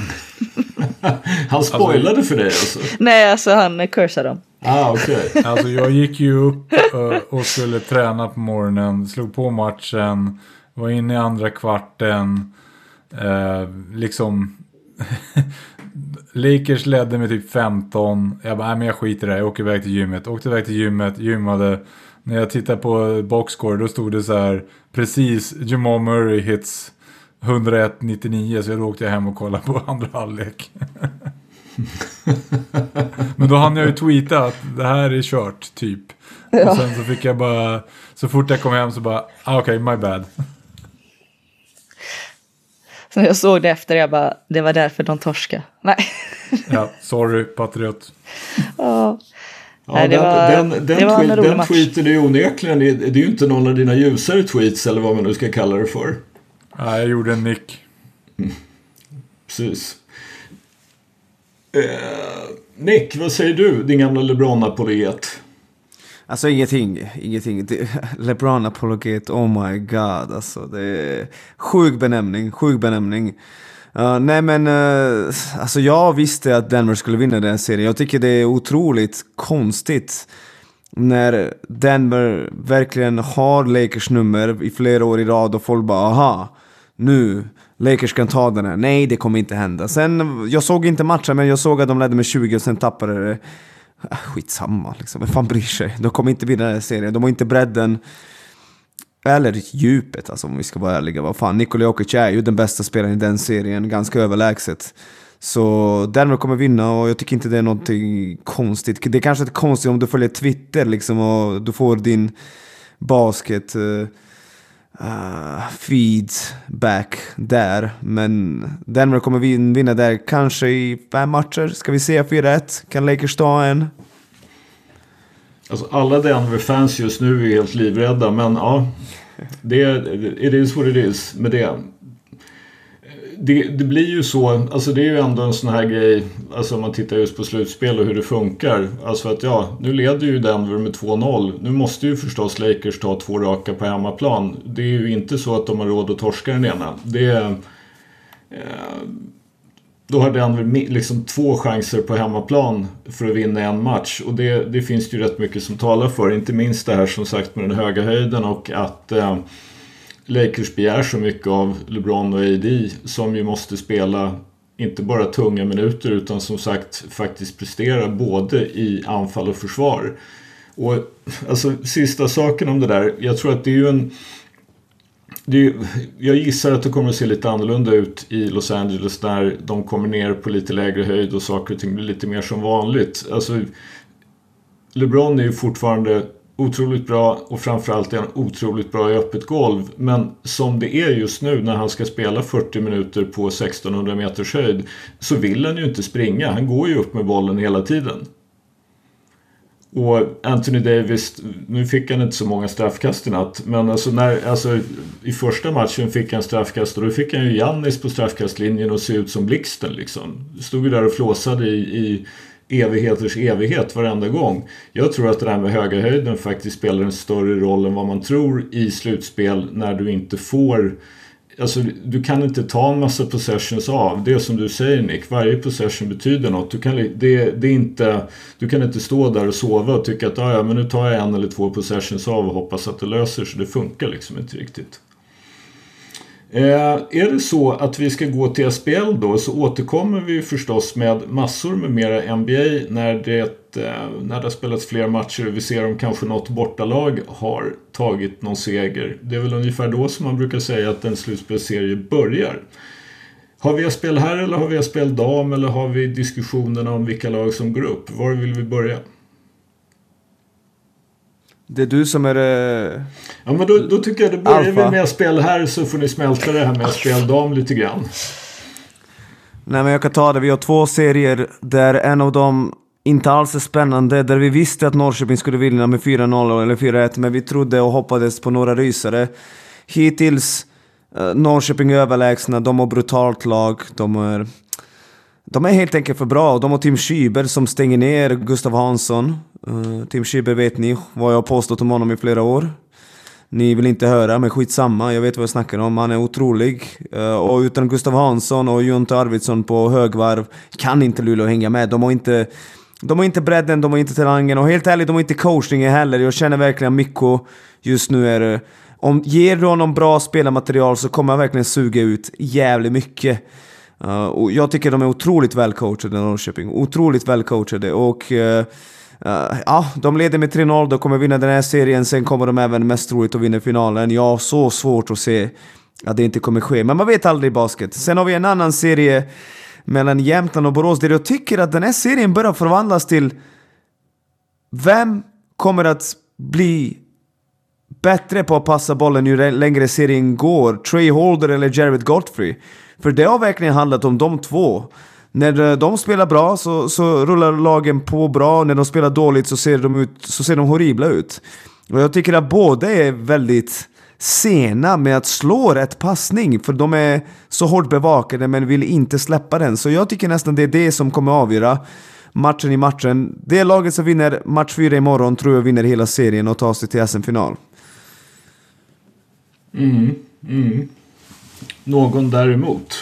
Han spoilade alltså, för dig alltså? Nej, alltså han kursade dem. Ah, okej. Okay. Alltså jag gick ju upp uh, och skulle träna på morgonen, slog på matchen, var inne i andra kvarten, uh, liksom... Lakers ledde med typ femton. Jag bara, nej men jag skiter där, jag åker iväg till gymmet. Åkte iväg till gymmet, gymmade. När jag tittade på boxscore, då stod det så här, precis, Jamal Murray hits hundraett nittionio. Så då åkte jag hem och kollade på andra halvlek. Men då hann jag ju tweeta att det här är kört, typ. Ja. Och sen så fick jag bara, så fort jag kom hem så bara, ah, okej, okay, my bad. Så jag såg det efter, jag bara, det var därför de torska. Nej. Ja, sorry, patriot. Ja. Ja, Nej, det den, var, den, den, det var tweet, den tweeten är onekligen, det är ju inte någon av dina ljusare tweets eller vad man nu ska kalla det för. Ja, jag gjorde en nick. Mm. Precis. Eh, Nick, vad säger du, din gamla LeBron-apologet? Alltså ingenting, ingenting. Det, LeBron apologet, oh my god. Alltså det är sjuk benämning, sjuk benämning. Uh, nej men, uh, alltså jag visste att Denver skulle vinna den serien. Jag tycker det är otroligt konstigt när Denver verkligen har Lakers nummer i flera år i rad och folk bara, aha, nu Lakers kan ta den här. Nej, det kommer inte hända. Sen, jag såg inte matchen, men jag såg att de ledde med tjugo och sen tappade det. Skitsamma liksom, vem fan bryr sig? De kommer inte vinna den här serien, de har inte bredden eller djupet, alltså om vi ska vara ärliga. Vad fan, Nikola Jokic är ju den bästa spelaren i den serien, ganska överlägset. Så Denver kommer vinna och jag tycker inte det är någonting konstigt. Det är kanske ett konstigt om du följer Twitter liksom och du får din basket uh, uh, feedback där. Men Denver kommer vinna där kanske i fem matcher. Ska vi se fyra ett? Kan Lakers ta en? Alltså alla Denver-fans just nu är helt livrädda, men ja, det, it is what it is med det. Det, det blir ju så, alltså det är ju ändå en sån här grej, alltså om man tittar just på slutspel och hur det funkar. Alltså att ja, nu leder ju Denver med två noll. Nu måste ju förstås Lakers ta två raka på hemmaplan. Det är ju inte så att de har råd att torska den ena. Det är... Eh, Då har Denver liksom två chanser på hemmaplan för att vinna en match. Och det, det finns det ju rätt mycket som talar för. Inte minst det här som sagt med den höga höjden och att eh, Lakers begär så mycket av LeBron och A D som ju måste spela inte bara tunga minuter utan som sagt faktiskt prestera både i anfall och försvar. Och alltså sista saken om det där, jag tror att det är ju en... Det är, jag gissar att det kommer att se lite annorlunda ut i Los Angeles när de kommer ner på lite lägre höjd och saker och ting blir lite mer som vanligt. Alltså, LeBron är ju fortfarande otroligt bra och framförallt är han otroligt bra i öppet golv. Men som det är just nu när han ska spela fyrtio minuter på sextonhundra meters höjd så vill han ju inte springa. Han går ju upp med bollen hela tiden. Och Anthony Davis, nu fick han inte så många straffkast i natt, men alltså när, alltså, i första matchen fick han straffkast och då fick han ju Giannis på straffkastlinjen och se ut som blixten liksom. Stod ju där och flåsade i, i evigheters evighet varenda gång. Jag tror att det där med höga höjden faktiskt spelar en större roll än vad man tror i slutspel när du inte får... Alltså, du kan inte ta en massa possessions av. Det är som du säger, Nick. Varje possession betyder något. Du kan, det, det är inte, du kan inte stå där och sova och tycka att ah, ja, men nu tar jag en eller två possessions av och hoppas att det löser sig. Det funkar liksom inte riktigt. Eh, är det så att vi ska gå till S B L då, så återkommer vi förstås med massor med mera N B A när det, eh, när det har spelats fler matcher och vi ser om kanske något bortalag har tagit någon seger. Det är väl ungefär då som man brukar säga att en slutspelserie börjar. Har vi spel här eller har vi spel dam eller har vi diskussionerna om vilka lag som går upp? Var vill vi börja? Det är du som är... Uh, ja, men då, då tycker jag det börjar alfa. vi med spel här så får ni smälta det här med spel dam lite grann. Nej, men jag kan ta det. Vi har två serier där en av dem inte alls är spännande. Där vi visste att Norrköping skulle vinna med fyra noll eller fyra ett. Men vi trodde och hoppades på några rysare. Hittills uh, Norrköping överlägsna. De har brutalt lag. De är... De är helt enkelt för bra. De har Tim Schieber som stänger ner Gustav Hansson. Uh, Tim Schieber vet ni vad jag har påstått om honom i flera år. Ni vill inte höra, men skitsamma. Jag vet vad jag snackar om. Han är otrolig. Uh, och utan Gustav Hansson och Jonte Arvidsson på högvarv kan inte Luleå hänga med. De har inte, de har inte bredden, de har inte talangen. Och helt ärligt, de har inte coachingen heller. Jag känner verkligen Mikko just nu är det. Om ger du honom bra spelarmaterial så kommer han verkligen suga ut jävligt mycket. Uh, och jag tycker de är otroligt välcoachade i Norrköping. Otroligt välcoachade. Och uh, uh, ja, de leder med tre noll. De kommer vinna den här serien. Sen kommer de även mest troligt att vinna finalen. Jag har så svårt att se att det inte kommer ske. Men man vet aldrig i basket. Sen har vi en annan serie mellan Jämtland och Borås. Där jag tycker att den här serien börjar förvandlas till vem kommer att bli bättre på att passa bollen ju längre serien går. Trey Holder eller Jared Godfrey. För det har verkligen handlat om de två. När de spelar bra så, så rullar lagen på bra. När de spelar dåligt så ser de, ut, så ser de horribla ut. Och jag tycker att båda är väldigt sena med att slå rätt passning. För de är så hårt bevakade men vill inte släppa den. Så jag tycker nästan det är det som kommer avgöra. matchen i matchen. Det laget som vinner match fyra imorgon tror jag vinner hela serien och tar sig till S M-final. Mm, mm. Någon däremot?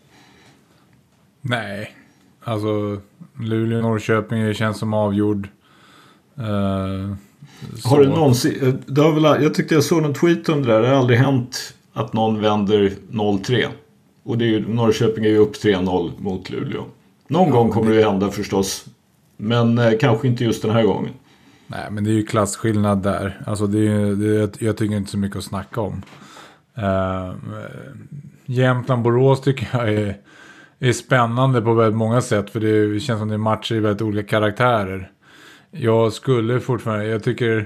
Nej, alltså Luleå Norrköping känns som avgjord. Uh, har det någonsin, det har väl, jag tyckte jag såg någon tweet om det där. Det har aldrig hänt att någon vänder noll tre. Och det är ju, Norrköping är ju upp tre noll mot Luleå. Någon ja, gång kommer det ju hända förstås. Men eh, kanske inte just den här gången. Nej, men det är ju klassskillnad där. Alltså det är, det, jag tycker inte så mycket att snacka om. Uh, Jämtland-Borås tycker jag är, är spännande på väldigt många sätt. För det känns som det är matcher i väldigt olika karaktärer. Jag skulle fortfarande, jag tycker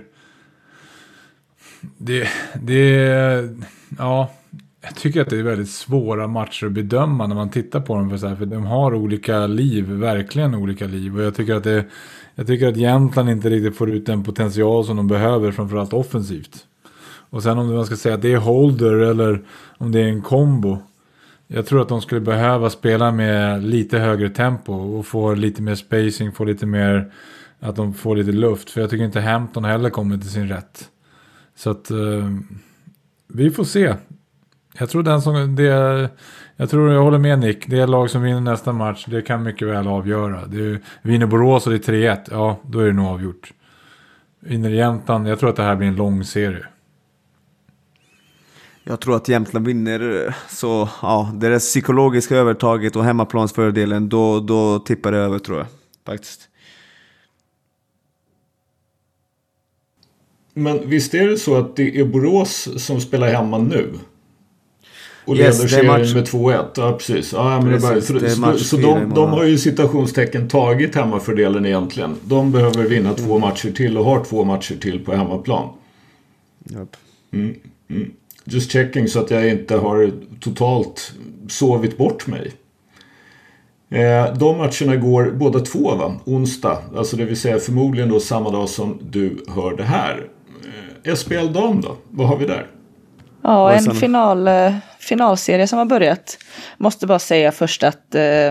det, det ja, jag tycker att det är väldigt svåra matcher att bedöma när man tittar på dem för, så här, för de har olika liv, verkligen olika liv, och jag tycker att det, jag tycker att Jämtland inte riktigt får ut den potential som de behöver, framförallt offensivt. Och sen om man ska säga att det är holder eller om det är en kombo, jag tror att de skulle behöva spela med lite högre tempo och få lite mer spacing, få lite mer, att de får lite luft. För jag tycker inte Hampton heller kommer till sin rätt. Så att eh, vi får se. Jag tror den som det, jag tror jag håller med Nick. Det är lag som vinner nästa match. Det kan mycket väl avgöra. Det är, vinner Borås och det är tre ett. Ja, då är det nog avgjort. Vinner Jämtland. Jag tror att det här blir en lång serie. Jag tror att Jämtland vinner, så ja, det är det psykologiska övertaget och hemmaplansfördelen, då, då tippar det över, tror jag faktiskt. Men visst är det så att det är Borås som spelar hemma nu? Och yes, leder serien med två ett. Ja, precis. Ja, men precis, det är bara, för, det är så så de, de har ju citationstecken tagit hemmafördelen egentligen. De behöver vinna mm. två matcher till och har två matcher till på hemmaplan. Yep. Mm, mm. Just checking så att jag inte har totalt sovit bort mig. Eh, de matcherna går båda två, va? Onsdag. Alltså det vill säga förmodligen då samma dag som du hör det här. Eh, S P L Dam då? Vad har vi där? Ja, en final, eh, finalserie som har börjat. Måste bara säga först att eh,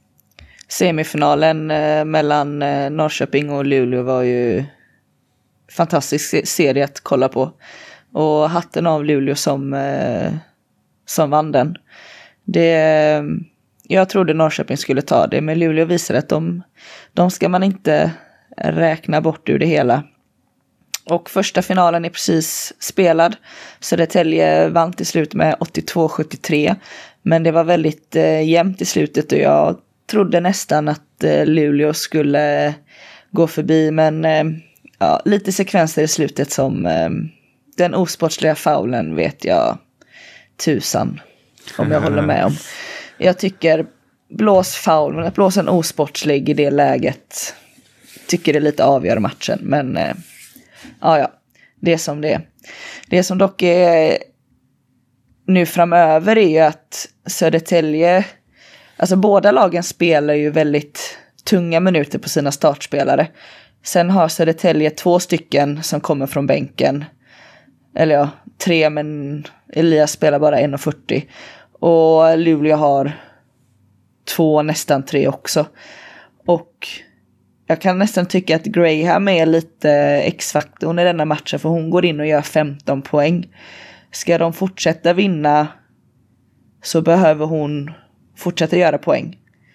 semifinalen eh, mellan eh, Norrköping och Luleå var ju fantastisk serie att kolla på. Och hatten av Luleå som, eh, som vann den. Det, jag trodde Norrköping skulle ta det, men Luleå visade att de, de ska man inte räkna bort ur det hela. Och första finalen är precis spelad. Södertälje vann till slut med åttiotvå sjuttiotre. Men det var väldigt eh, jämnt i slutet och jag trodde nästan att eh, Luleå skulle gå förbi. Men eh, ja, lite sekvenser i slutet som... Eh, Den osportsliga faulen vet jag tusan om jag håller med om. Jag tycker blås foul, men att blåsa en osportslig i det läget tycker det lite avgör matchen. Men eh, ja, ja, det är som det är. Det som dock är nu framöver är ju att Södertälje, alltså båda lagen spelar ju väldigt tunga minuter på sina startspelare. Sen har Södertälje två stycken som kommer från bänken. Eller ja, tre, men Elias spelar bara en fyrtio. Och Luleå har två, nästan tre också. Och jag kan nästan tycka att Graham är lite X-faktorn i denna matchen. För hon går in och gör femton poäng. Ska de fortsätta vinna så behöver hon fortsätta göra poäng.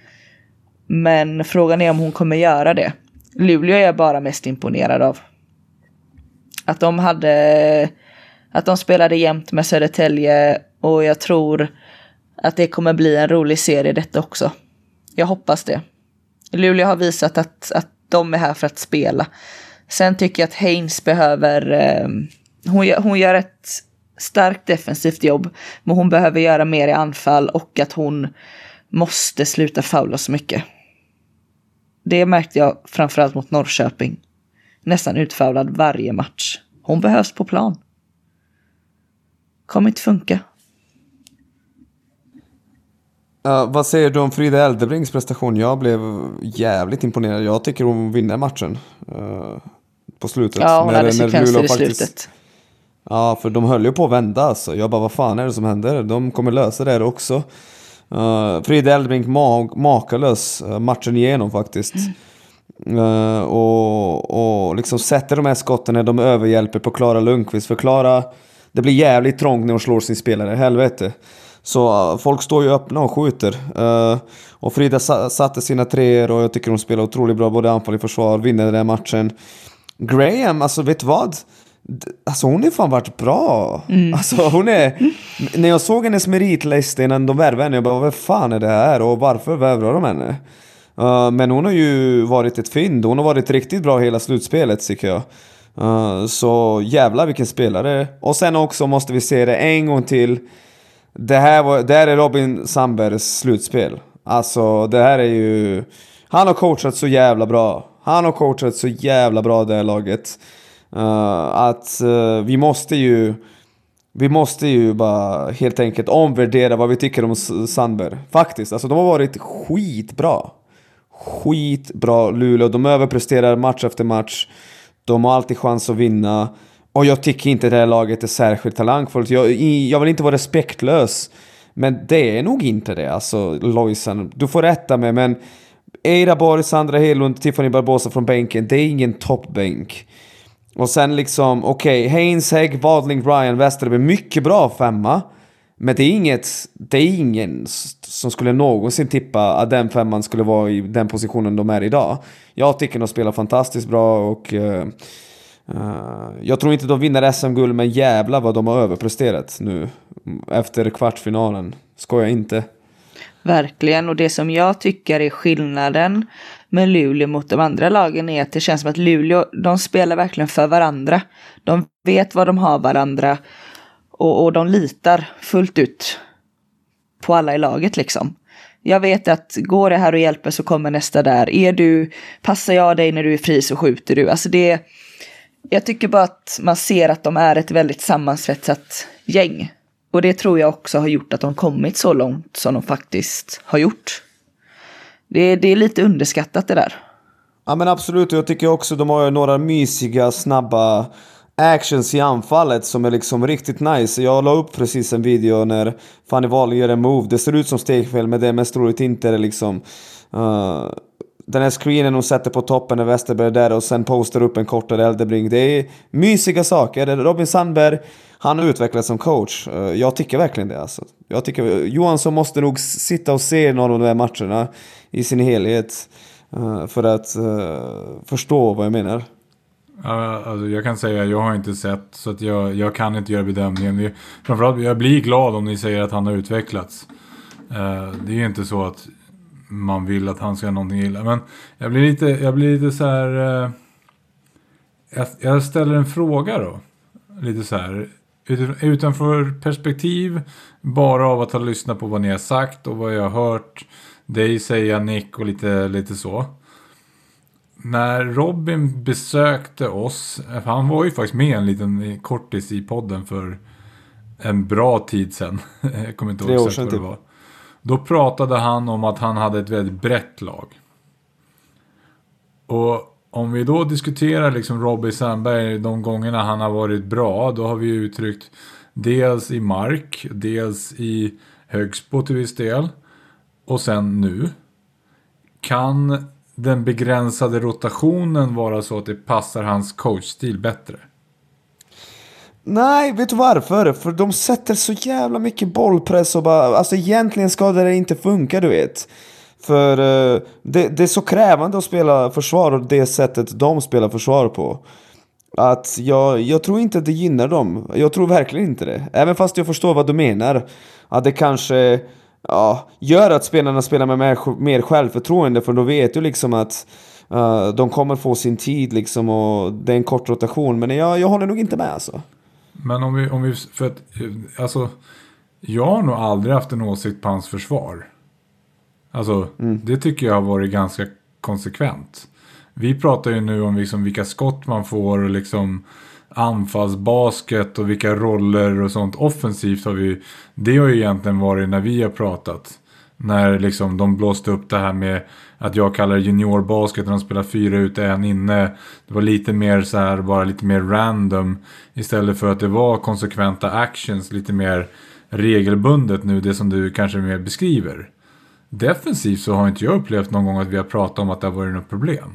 Men frågan är om hon kommer göra det. Luleå är jag bara mest imponerad av. Att de hade... Att de spelade jämt med Södertälje. Och jag tror att det kommer bli en rolig serie detta också. Jag hoppas det. Luleå har visat att, att de är här för att spela. Sen tycker jag att Haynes behöver... Eh, hon, hon gör ett starkt defensivt jobb. Men hon behöver göra mer i anfall. Och att hon måste sluta faula så mycket. Det märkte jag framförallt mot Norrköping. Nästan utfaulad varje match. Hon behövs på plan. Kommer inte funka. Uh, vad säger du om Frida Eldebrings prestation? Jag blev jävligt imponerad. Jag tycker hon vinner matchen uh, på slutet. Ja, hon när, hade sekvenser i faktiskt... slutet. Ja, för de höll ju på att vända. Alltså. Jag bara, vad fan är det som händer? De kommer lösa det också. Uh, Frida Eldebrink ma- makalös uh, matchen igenom faktiskt. Mm. Uh, och, och liksom sätter de här skotten när de överhjälper på Klara Lundqvist. För Klara, det blir jävligt trångt när hon slår sin spelare, helvete. Så uh, folk står ju öppna och skjuter. Uh, och Frida sa- satte sina treor och jag tycker de spelar otroligt bra, både anfall och försvar, vinner den här matchen. Graham, alltså vet du vad? Alltså hon är fan varit bra. Mm. Alltså hon är... När jag såg hennes meritlista innan de värvade henne, jag bara, vad fan är det här? Och varför värvar de henne? Uh, men hon har ju varit ett fynd. Hon har varit riktigt bra hela slutspelet, tycker jag. Uh, så jävla vilken spelare. Och sen också måste vi se det en gång till. Det här, var, det här är Robin Sandbergs slutspel. Alltså det här är ju... Han har coachat så jävla bra. Han har coachat så jävla bra det här laget. Uh, att uh, vi måste ju... Vi måste ju bara helt enkelt omvärdera vad vi tycker om Sandberg. Faktiskt, alltså de har varit skitbra. Skitbra Luleå. De överpresterar match efter match. De har alltid chans att vinna. Och jag tycker inte det här laget är särskilt talangfullt. Jag, jag vill inte vara respektlös. Men det är nog inte det. Alltså Lojsan, du får rätta mig. Men Eira Borg, Sandra Hedlund, Tiffany Barbosa från bänken. Det är ingen toppbänk. Och sen liksom, okej, okay, Haynes, Hägg, Wadling, Ryan, Westerby, mycket bra femma. Men det är inget, det är ingen som skulle någonsin tippa att den femman skulle vara i den positionen de är idag. Jag tycker de spelar fantastiskt bra och uh, uh, jag tror inte de vinner S M-guld, men jävla vad de har överpresterat nu efter kvartsfinalen. Skojar inte. Verkligen, och det som jag tycker är skillnaden med Luleå mot de andra lagen är att det känns som att Luleå, de spelar verkligen för varandra. De vet vad de har varandra och, och de litar fullt ut på alla i laget liksom. Jag vet att går det här och hjälper så kommer nästa där. Är du, passar jag dig när du är fri så skjuter du. Alltså det, jag tycker bara att man ser att de är ett väldigt sammansvetsat gäng. Och det tror jag också har gjort att de kommit så långt som de faktiskt har gjort. Det, det är lite underskattat det där. Ja men absolut, jag tycker också de har några mysiga, snabba actions i anfallet som är liksom riktigt nice. Jag la upp precis en video när Fanny Wahl gör en move. Det ser ut som stegfel, men det är mest troligt inte det liksom. Uh, den här screenen hon sätter på toppen när Westerberg är där och sen postar upp en kortare Eldebring. Det är mysiga saker. Robin Sandberg, han har utvecklats som coach. Uh, jag tycker verkligen det alltså. Jag tycker Johansson måste nog sitta och se någon av de här matcherna i sin helhet uh, för att uh, förstå vad jag menar. Ja, alltså jag kan säga att jag har inte sett, så att jag, jag kan inte göra bedömningen. Framförallt, jag blir glad om ni säger att han har utvecklats. Uh, det är ju inte så att man vill att han ska ha någonting illa. Men jag blir lite, jag blir lite så här... Uh, jag, jag ställer en fråga då. Lite så här. Utanför perspektiv, bara av att ha lyssnat på vad ni har sagt och vad jag har hört dig säga, Nick, och lite, lite så. När Robin besökte oss, för han var ju faktiskt med en liten kortis i podden för en bra tid sedan. Jag kommer inte ihåg exakt vad det var. Då pratade han om att han hade ett väldigt brett lag. Och om vi då diskuterar liksom Robin Sandberg de gångerna han har varit bra, då har vi uttryckt dels i Mark, dels i Högsbo till viss del, och sen nu. Kan den begränsade rotationen vara så att det passar hans coachstil bättre? Nej, vet du varför? För de sätter så jävla mycket bollpress och bara, alltså egentligen ska det inte funka, du vet. För uh, det, det är så krävande att spela försvar och det sättet de spelar försvar på. Att jag, jag tror inte att det gynnar dem. Jag tror verkligen inte det. Även fast jag förstår vad du menar. Att det kanske ja, gör att spelarna spelar med mer, mer självförtroende. För då vet du liksom att uh, de kommer få sin tid liksom, och det är en kort rotation. Men jag, jag håller nog inte med alltså. Men om vi, om vi för att, alltså, jag har nog aldrig haft en åsikt på hans försvar. Alltså, mm. det tycker jag har varit ganska konsekvent. Vi pratar ju nu om liksom vilka skott man får och liksom anfallsbasket och vilka roller och sånt offensivt har vi. Det har ju egentligen varit när vi har pratat. När liksom de blåste upp det här med att jag kallar juniorbasket när de spelar fyra ute en inne. Det var lite mer så här, bara lite mer random. Istället för att det var konsekventa actions, lite mer regelbundet nu, det som du kanske mer beskriver. Defensivt så har inte jag upplevt någon gång att vi har pratat om att det har varit något problem.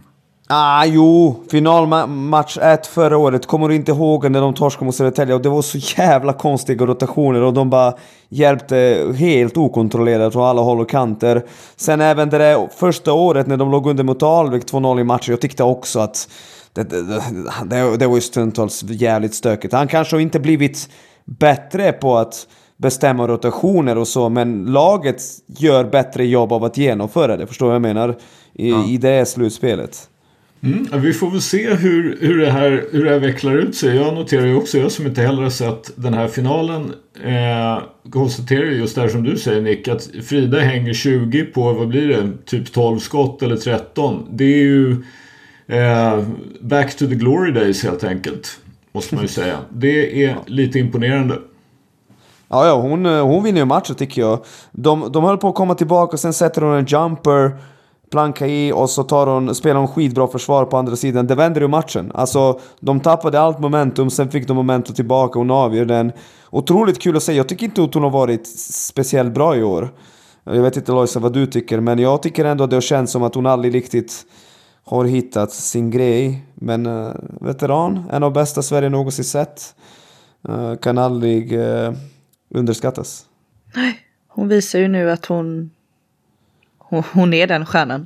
Ah, jo, finalmatch ett förra året. Kommer du inte ihåg när de torskade mot Södertälje? Och det var så jävla konstiga rotationer och de bara hjälpte helt okontrollerat från alla håll och kanter. Sen även det där första året när de låg under mot Alvik två noll i matchen. Jag tyckte också att det, det, det, det var ju stundtals jävligt stökigt. Han kanske har inte blivit bättre på att bestämma rotationer och så, men laget gör bättre jobb av att genomföra det. Förstår vad jag menar? I, ja. i det slutspelet. Mm, vi får väl se hur, hur, det här, hur det här vecklar ut sig. Jag noterar ju också, jag som inte heller har sett den här finalen, eh, konstaterar just där som du säger Nick, att Frida hänger tjugo på, vad blir det, typ tolv skott eller tretton. Det är ju eh, back to the glory days helt enkelt, måste man ju säga. Det är lite imponerande. Ja, ja hon, hon vinner ju matchen tycker jag. De, de höll på att komma tillbaka och sen sätter hon en jumper, planka i och så tar hon, spelar hon skitbra försvar på andra sidan. Det vänder ju matchen. Alltså, de tappade allt momentum, sen fick de momentum tillbaka och hon avgör den. Otroligt kul att säga. Jag tycker inte att hon har varit speciellt bra i år. Jag vet inte Lojsa vad du tycker, men jag tycker ändå att det känns som att hon aldrig riktigt har hittat sin grej. Men uh, veteran, en av bästa Sverige någonsin sett, uh, kan aldrig uh, underskattas. Nej, hon visar ju nu att hon Hon är den stjärnan.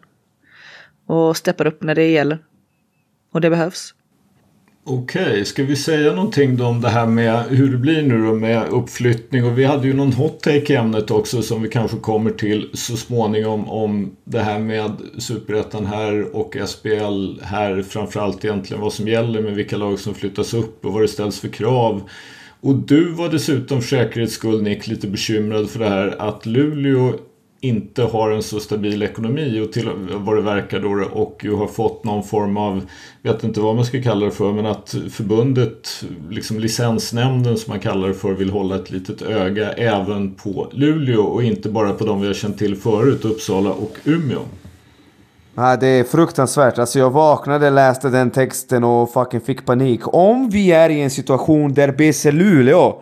Och steppar upp när det gäller. Och det behövs. Okej, okay, ska vi säga någonting då om det här med hur det blir nu då med uppflyttning? Och vi hade ju någon hot take i ämnet också som vi kanske kommer till så småningom, om det här med Superettan här och S P L här, framförallt egentligen vad som gäller med vilka lag som flyttas upp och vad det ställs för krav. Och du var dessutom för säkerhets skull, Nick, lite bekymrad för det här att Luleå inte har en så stabil ekonomi och till vad det verkar då, och ju har fått någon form av, vet inte vad man ska kalla det för, men att förbundet, liksom licensnämnden som man kallar det för, vill hålla ett litet öga även på Luleå och inte bara på de vi har känt till förut, Uppsala och Umeå. Ja, det är fruktansvärt. Alltså jag vaknade, läste den texten och fucking fick panik. Om vi är i en situation där B C Luleå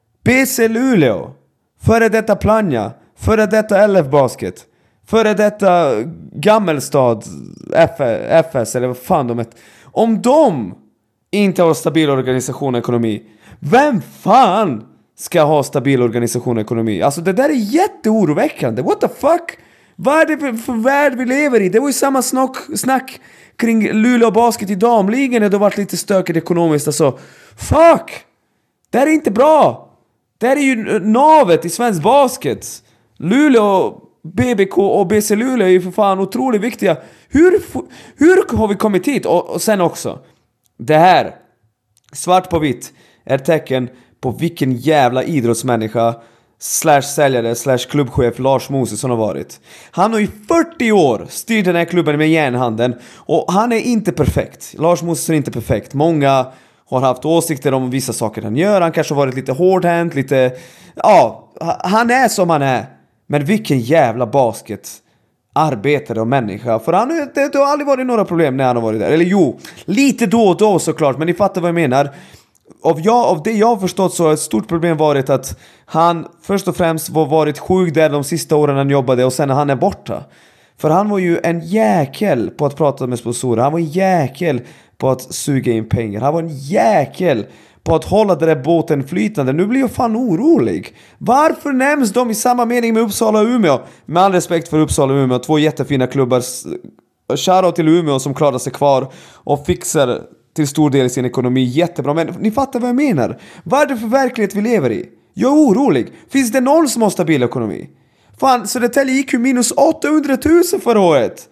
B C Luleå före detta Plannja, före detta L F Basket, före detta Gammelstad F- FS eller vad fan de heter. Om de inte har stabil organisation och ekonomi, vem fan ska ha stabil organisation och ekonomi? Alltså det där är jätteoroväckande. What the fuck? Vad är det för värld vi lever i? Det var ju samma snack, snack kring Luleå Basket i damligan när det har varit lite stökigt ekonomiskt. Alltså, fuck! Det här är inte bra! Det här är ju navet i svensk basket. Luleå, B B K och B C Luleå är ju för fan otroligt viktiga. Hur, hur har vi kommit hit? Och, och sen också, det här, svart på vitt, är tecken på vilken jävla idrottsmänniska slash säljare slash klubbchef Lars Mosesson har varit. Han har i fyrtio år styrt den här klubben med järnhanden och han är inte perfekt. Lars Mosesson är inte perfekt. Många har haft åsikter om vissa saker han gör. Han kanske har varit lite hårdhänt, lite... Ja, han är som han är. Men vilken jävla basket arbetare och människa. För han det, det har aldrig varit några problem när han har varit där. Eller jo, lite då och då såklart. Men ni fattar vad jag menar. Av, jag, av det jag har förstått så har ett stort problem varit att han först och främst var varit sjuk där de sista åren han jobbade. Och sen när han är borta. För han var ju en jäkel på att prata med sponsorer. Han var en jäkel på att suga in pengar. Han var en jäkel på att hålla den där båten flytande. Nu blir jag fan orolig. Varför nämns de i samma mening med Uppsala och Umeå? Med all respekt för Uppsala och Umeå, två jättefina klubbar. Shoutout till Umeå som klarar sig kvar och fixar till stor del sin ekonomi jättebra. Men ni fattar vad jag menar. Vad är det för verklighet vi lever i? Jag är orolig. Finns det någon som har stabil ekonomi? Fan, Södertälje gick ju minus åttahundratusen förra året.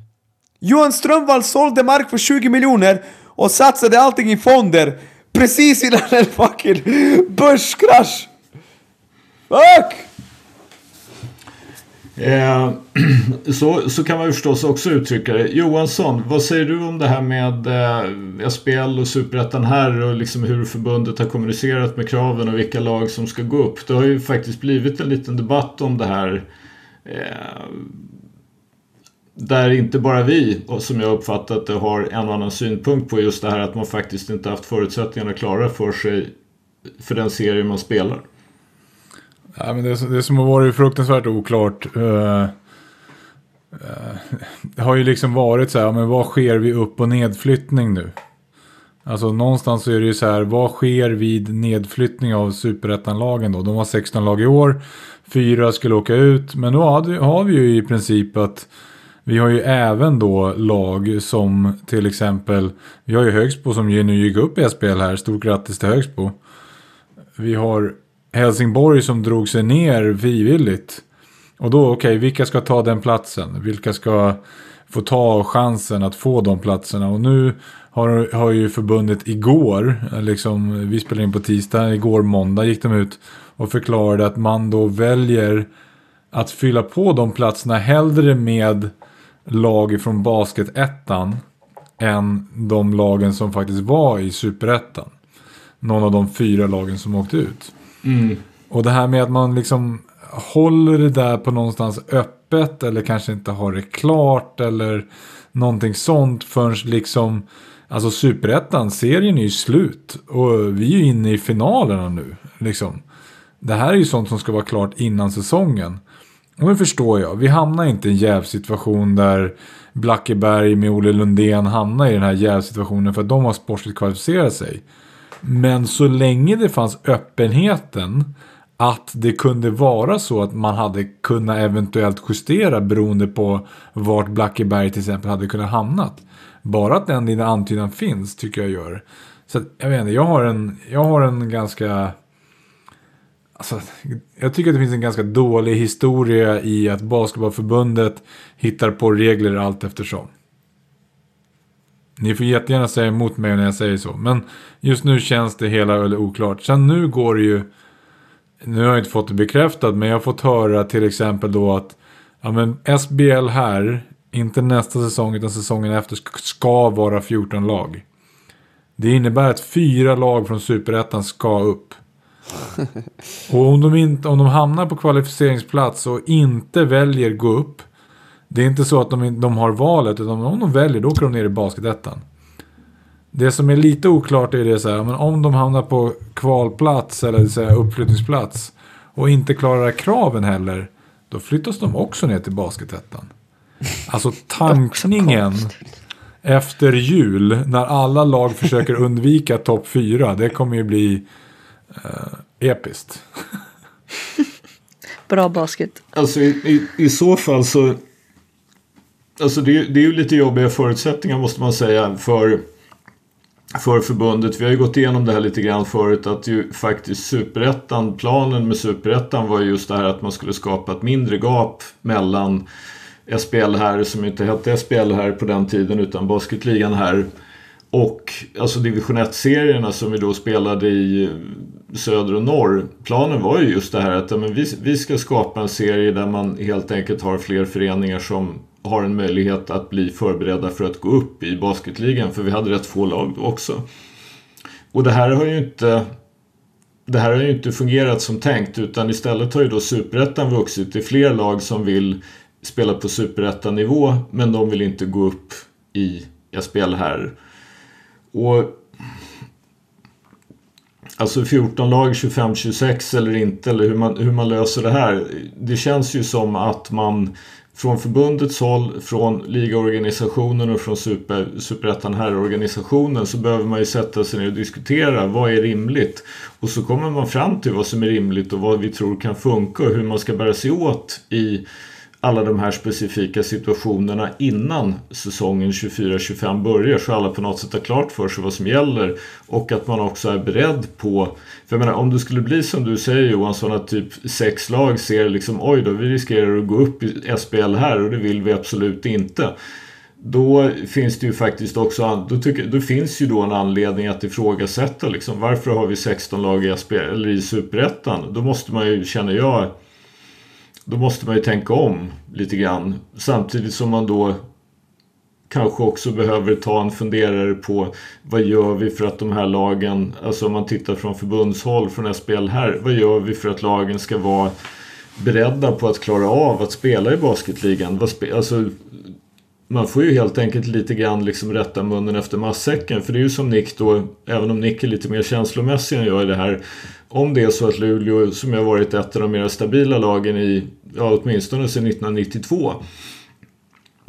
Johan Strömvall sålde mark för tjugo miljoner och satsade allting i fonder precis innan en fucking börskrasch. Fuck! Eh, så, så kan man ju förstås också uttrycka det. Johansson, vad säger du om det här med eh, S P L och Superettan här och liksom hur förbundet har kommunicerat med kraven och vilka lag som ska gå upp? Det har ju faktiskt blivit en liten debatt om det här eh, där inte bara vi, och som jag uppfattat det, har en annan synpunkt på just det här att man faktiskt inte haft förutsättningarna klara för sig för den serie man spelar. Ja, men det, det som har varit fruktansvärt oklart uh, det har ju liksom varit så här, men vad sker vid upp- och nedflyttning nu? Alltså någonstans så är det ju så här, vad sker vid nedflyttning av superettanlagen då? De har sexton lag i år, fyra skulle åka ut, men då har vi ju i princip att vi har ju även då lag som till exempel, vi har ju Högsbo som ju nu gick upp i S P L här, stort grattis till Högsbo. Vi har Helsingborg som drog sig ner frivilligt. Och då, okej, okay, vilka ska ta den platsen? Vilka ska få ta chansen att få de platserna? Och nu har, har ju förbundet igår, liksom, vi spelar in på tisdag, igår måndag gick de ut och förklarade att man då väljer att fylla på de platserna hellre med lag från basketettan än de lagen som faktiskt var i superettan. Någon av de fyra lagen som åkte ut. Mm. Och det här med att man liksom håller det där på någonstans öppet eller kanske inte har det klart eller någonting sånt förrän liksom, alltså superettan, serien är ju slut och vi är ju inne i finalerna nu liksom. Det här är ju sånt som ska vara klart innan säsongen. Och nu förstår jag, vi hamnar inte i en jävsituation där Blackeberg med Olle Lundén hamnar i den här jävsituationen för att de har sportsligt kvalificerat sig. Men så länge det fanns öppenheten att det kunde vara så att man hade kunnat eventuellt justera beroende på vart Blackeberg till exempel hade kunnat hamnat. Bara att den lilla antydan finns tycker jag gör. Så att, jag vet inte, jag har en, jag har en ganska... Alltså, jag tycker att det finns en ganska dålig historia i att basketbollförbundet hittar på regler allt eftersom. Ni får jättegärna säga emot mig när jag säger så. Men just nu känns det hela väldigt oklart. Sen nu går det ju... Nu har jag inte fått det bekräftat. Men jag har fått höra till exempel då att... Ja men S B L här... Inte nästa säsong utan säsongen efter ska vara fjorton lag. Det innebär att fyra lag från superettan ska upp. Och om de, inte, om de hamnar på kvalificeringsplats och inte väljer gå upp. Det är inte så att de, de har valet, utan om de väljer då åker de ner i basketettan. Det som är lite oklart är det så här, men om de hamnar på kvalplats eller så här, uppflyttningsplats och inte klarar kraven heller, då flyttas de också ner till basketettan. Alltså tankningen efter jul när alla lag försöker undvika topp fyra, det kommer ju bli uh, episkt. Bra basket. Alltså i, i, i så fall så alltså det, det är ju lite jobbiga förutsättningar måste man säga för, för förbundet. Vi har ju gått igenom det här lite grann förut att ju faktiskt superettan, planen med superettan var just det här att man skulle skapa ett mindre gap mellan S P L här som inte hette S P L här på den tiden utan basketligan här och alltså division ett-serierna som vi då spelade i söder och norr. Planen var ju just det här att ja, men vi, vi ska skapa en serie där man helt enkelt har fler föreningar som har en möjlighet att bli förberedda för att gå upp i basketligan, för vi hade rätt få lag då också. Och det här har ju inte det här har ju inte fungerat som tänkt, utan istället har ju då superettan vuxit till fler lag som vill spela på superettan-nivå, men de vill inte gå upp i S P L här. Och alltså fjorton lag, tjugofem tjugosex eller inte, eller hur man, hur man löser det här. Det känns ju som att man från förbundets håll, från ligaorganisationen och från super, superettan här-organisationen så behöver man ju sätta sig ner och diskutera vad är rimligt. Och så kommer man fram till vad som är rimligt och vad vi tror kan funka och hur man ska bära sig åt i alla de här specifika situationerna innan säsongen tjugofyra tjugofem börjar, så alla på något sätt har klart för sig vad som gäller och att man också är beredd på, för jag menar om det skulle bli som du säger Johansson att typ sex lag ser liksom oj då vi riskerar att gå upp i S P L här och det vill vi absolut inte, då finns det ju faktiskt också då, tycker, då finns ju då en anledning att ifrågasätta liksom, varför har vi sexton lag i S P L eller i superettan, då måste man ju, känner jag, då måste man ju tänka om lite grann. Samtidigt som man då kanske också behöver ta en funderare på vad gör vi för att de här lagen, alltså om man tittar från förbundshåll, från S P L här, vad gör vi för att lagen ska vara beredda på att klara av att spela i basketligan? Vad spe, alltså, man får ju helt enkelt lite grann liksom rätta munnen efter matsäcken, för det är ju som Nick då, även om Nick är lite mer känslomässig än jag i det här, om det är så att Luleå, som har varit ett av de mer stabila lagen i, ja, åtminstone sedan nittonhundranittiotvå,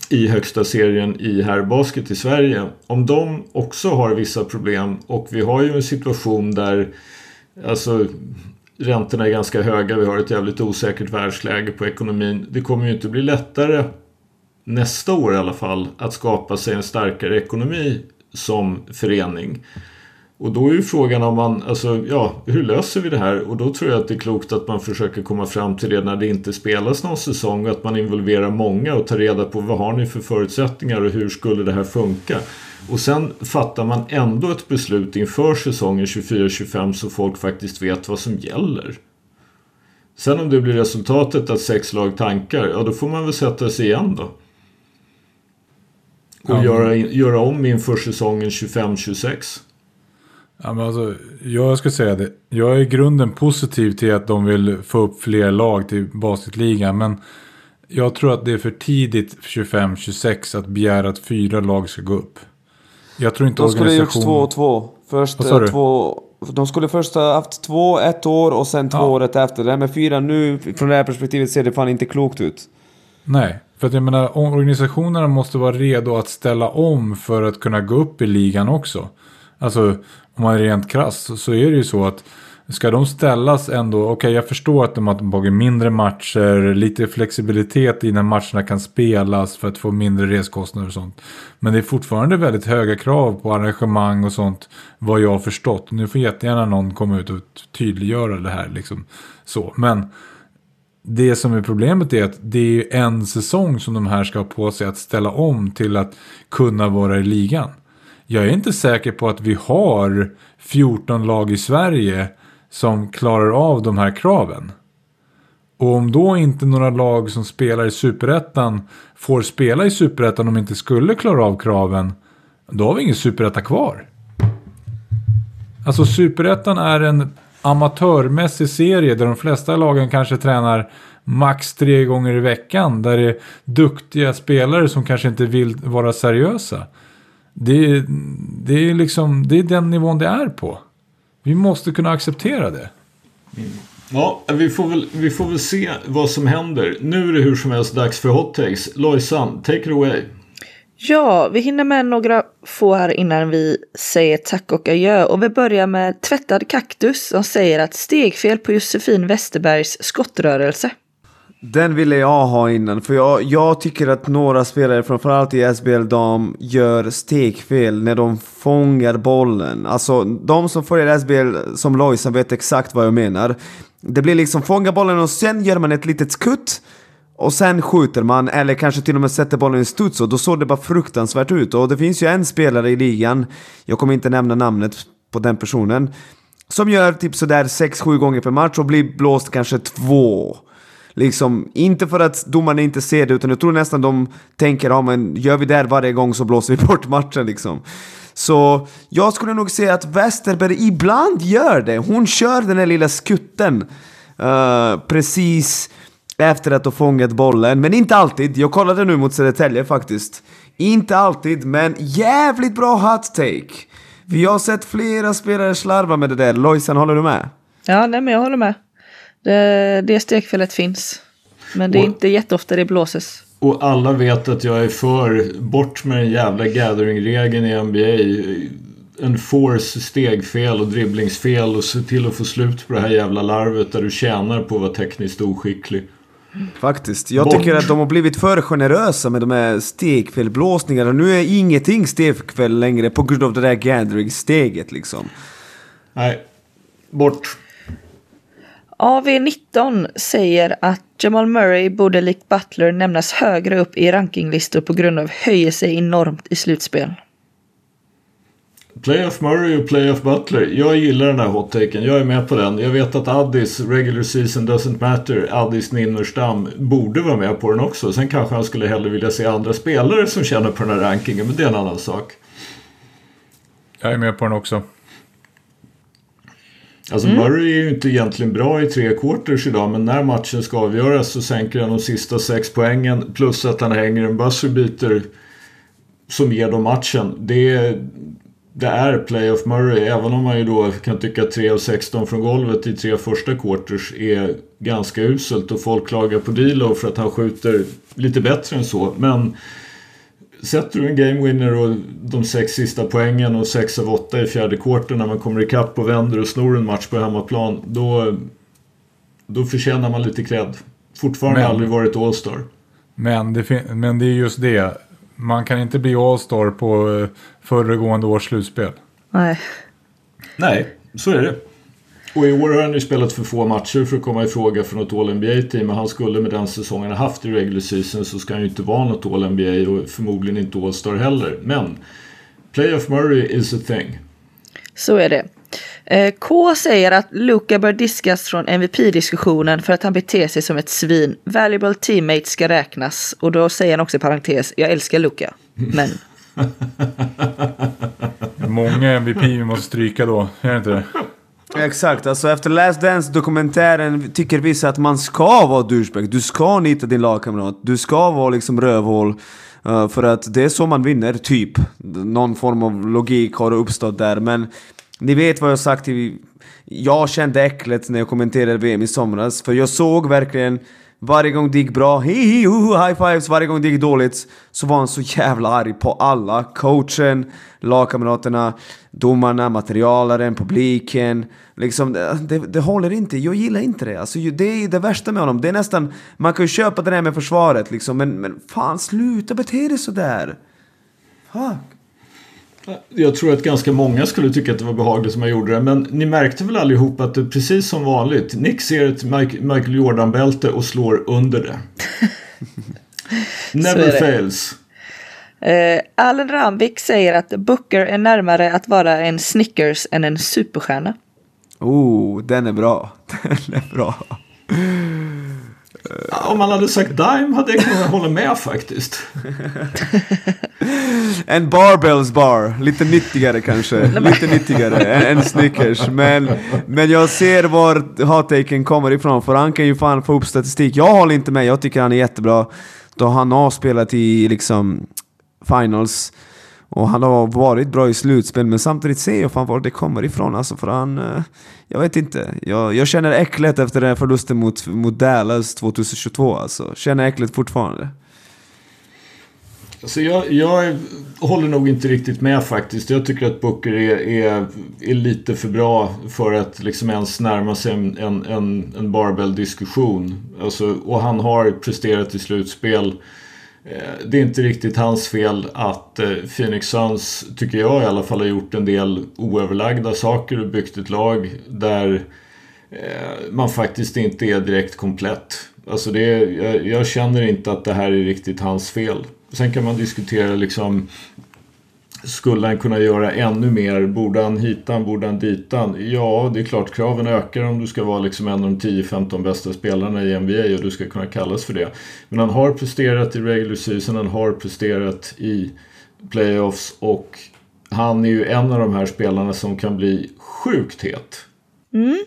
i högsta serien i herrbasket i Sverige. Om de också har vissa problem, och vi har ju en situation där alltså räntorna är ganska höga, vi har ett jävligt osäkert världsläge på ekonomin. Det kommer ju inte bli lättare nästa år i alla fall att skapa sig en starkare ekonomi som förening. Och då är ju frågan om man, alltså ja, hur löser vi det här? Och då tror jag att det är klokt att man försöker komma fram till det när det inte spelas någon säsong, och att man involverar många och tar reda på vad har ni för förutsättningar och hur skulle det här funka? Och sen fattar man ändå ett beslut inför säsongen tjugofyra tjugofem så folk faktiskt vet vad som gäller. Sen om det blir resultatet att sex lag tankar, ja då får man väl sätta sig igen då. Och ja. göra, göra om inför säsongen tjugofem tjugosex. Ja, men alltså, jag ska säga det. Jag är i grunden positiv till att de vill få upp fler lag till basketligan. Men jag tror att det är för tidigt tjugofem tjugosex att begära att fyra lag ska gå upp. Jag tror inte de skulle organisation... gjort två och två. Först två... De skulle först ha haft två ett år och sen två ja. året efter. Det här med fyra nu, från det här perspektivet ser det fan inte klokt ut. Nej, för att jag menar, organisationerna måste vara redo att ställa om för att kunna gå upp i ligan också. Alltså, om man är rent krass så, så är det ju så att ska de ställas ändå, okej okay, jag förstår att de har tagit mindre matcher, lite flexibilitet i när matcherna kan spelas för att få mindre reskostnader och sånt. Men det är fortfarande väldigt höga krav på arrangemang och sånt, vad jag har förstått. Nu får jättegärna någon komma ut och tydliggöra det här liksom så. Men det som är problemet är att det är en säsong som de här ska ha på sig att ställa om till att kunna vara i ligan. Jag är inte säker på att vi har fjorton lag i Sverige som klarar av de här kraven. Och om då inte några lag som spelar i Superettan får spela i Superettan om de inte skulle klara av kraven, då har vi ingen Superetta kvar. Alltså Superettan är en amatörmässig serie där de flesta lagen kanske tränar max tre gånger i veckan, där det är duktiga spelare som kanske inte vill vara seriösa. Det, det är liksom det är den nivån det är på. Vi måste kunna acceptera det. Mm. Ja, vi får, väl, vi får väl se vad som händer. Nu är det hur som helst dags för hot takes. Lojsan, take it away. Ja, vi hinner med några få här innan vi säger tack och adjö. Och vi börjar med Tvättad kaktus som säger att stegfel på Josefin Westerbergs skottrörelse. Den ville jag ha innan, för jag, jag tycker att några spelare, framförallt i S B L dam, gör stegfel när de fångar bollen. Alltså, de som följer S B L som Lojsan vet exakt vad jag menar. Det blir liksom fånga bollen och sen gör man ett litet skutt och sen skjuter man, eller kanske till och med sätter bollen i studs, och då såg det bara fruktansvärt ut. Och det finns ju en spelare i ligan, jag kommer inte nämna namnet på den personen, som gör typ sådär sex sju gånger per match och blir blåst kanske två. Liksom, inte för att domarna inte ser det, utan jag tror nästan de tänker, ja men gör vi det här varje gång så blåser vi bort matchen liksom. Så jag skulle nog säga att Westerberg ibland gör det. Hon kör den här lilla skutten uh, precis efter att ha fångat bollen, men inte alltid. Jag kollade nu mot Södertälje faktiskt. Inte alltid, men jävligt bra hot take. Vi har sett flera spelare slarva med det där. Lojsan, håller du med? Ja, nej men jag håller med. Det, det stegfelet finns. Men det är och, inte jätteofta det blåses. Och alla vet att jag är för bort med den jävla gathering-regeln i N B A. En force stegfel och dribblingsfel och se till att få slut på det här jävla larvet där du tjänar på att vara tekniskt oskicklig. Faktiskt. Jag bort. tycker att de har blivit för generösa med de här stegfelblåsningarna. Nu är ingenting stegfel längre på grund av det där gathering-steget liksom. Nej, bort. A V nitton säger att Jamal Murray borde likt Butler nämnas högre upp i rankinglistor på grund av höjer sig enormt i slutspel. Playoff Murray och Playoff Butler. Jag gillar den här hot-taken. Jag är med på den. Jag vet att Addis regular season doesn't matter. Addis Ninnerstam borde vara med på den också. Sen kanske han skulle hellre vilja se andra spelare som känner på den här rankingen. Men det är en annan sak. Jag är med på den också. Alltså mm. Murray är ju inte egentligen bra i tre quarters idag, men när matchen ska avgöras så sänker han de sista sex poängen plus att han hänger en buzzerbeater som ger dem matchen. Det, det är playoff Murray, även om man ju då kan tycka att tre av sexton från golvet i tre första quarters är ganska uselt och folk klagar på D'Lo för att han skjuter lite bättre än så. Men sätter du en game winner och de sex sista poängen och sex av åtta i fjärde kvarten när man kommer ikapp och vänder och snor en match på hemmaplan, då, då förtjänar man lite cred. Fortfarande men, aldrig varit All-Star. Men det, fin- men det är just det. Man kan inte bli All-Star på uh, föregående års slutspel. Nej. Nej, så är det. Och i år har han ju spelat för få matcher för att komma i fråga för något All-N B A-team. Men han skulle med den säsongen ha haft i regular season, så ska han ju inte vara något All-N B A och förmodligen inte All-Star heller. Men Playoff Murray is a thing. Så är det. K säger att Luka bör diskas från M V P-diskussionen för att han beter sig som ett svin. Valuable teammate ska räknas. Och då säger han också i parentes, jag älskar Luka. Men... Många M V P vi måste stryka då, är det inte det? Exakt, alltså efter Last Dance-dokumentären tycker vissa att man ska vara douchebag. Du ska nita din lagkamrat. Du ska vara liksom rövhål. Uh, för att det är så man vinner, typ. Någon form av logik har uppstått där. Men ni vet vad jag har sagt. Jag kände äcklet när jag kommenterade V M i somras. För jag såg verkligen varje gång det gick bra, hi, hi, uh, high fives, varje gång det gick dåligt, så var han så jävla arg på alla. Coachen, lagkamraterna, domarna, materialaren, publiken. Liksom, det, det håller inte. Jag gillar inte det. Alltså, det är det värsta med honom. Det är nästan, man kan ju köpa det där med försvaret liksom, men, men fan, sluta bete dig sådär. Fuck. Jag tror att ganska många skulle tycka att det var behagligt som jag gjorde det. Men ni märkte väl allihop att det precis som vanligt, Nick ser ett Michael Jordan-bälte och slår under det. Never fails. Uh, Allen Ramvik säger att Booker är närmare att vara en Snickers än en superstjärna. Oh, den är bra. Den är bra. Om man hade sagt Dime hade jag kunnat hålla med faktiskt. En barbells bar, lite nyttigare kanske. Lite nyttigare än Snickers. Men, men jag ser var hot-taken kommer ifrån. För han kan ju fan få upp statistik. Jag håller inte med, jag tycker han är jättebra. Då han har spelat i liksom finals. Och han har varit bra i slutspel. Men samtidigt ser jag fan var det kommer ifrån. Alltså för han, jag vet inte. Jag, jag känner äcklet efter den förlusten mot, mot Dallas tjugohundratjugotvå. Alltså. Känner äcklet fortfarande. Alltså jag, jag håller nog inte riktigt med faktiskt. Jag tycker att Booker är, är, är lite för bra för att liksom ens närma sig en, en, en barbell-diskussion. Alltså, och han har presterat i slutspel. Det är inte riktigt hans fel att Phoenix Suns, tycker jag i alla fall, har gjort en del oöverlagda saker och byggt ett lag där man faktiskt inte är direkt komplett. Alltså det är, jag, jag känner inte att det här är riktigt hans fel. Sen kan man diskutera liksom, skulle han kunna göra ännu mer? Borde han hitan? Borde han ditan? Ja, det är klart, kraven ökar om du ska vara liksom en av de tio femton bästa spelarna i N B A och du ska kunna kallas för det. Men han har presterat i regular season, han har presterat i playoffs och han är ju en av de här spelarna som kan bli sjukt het. Mm.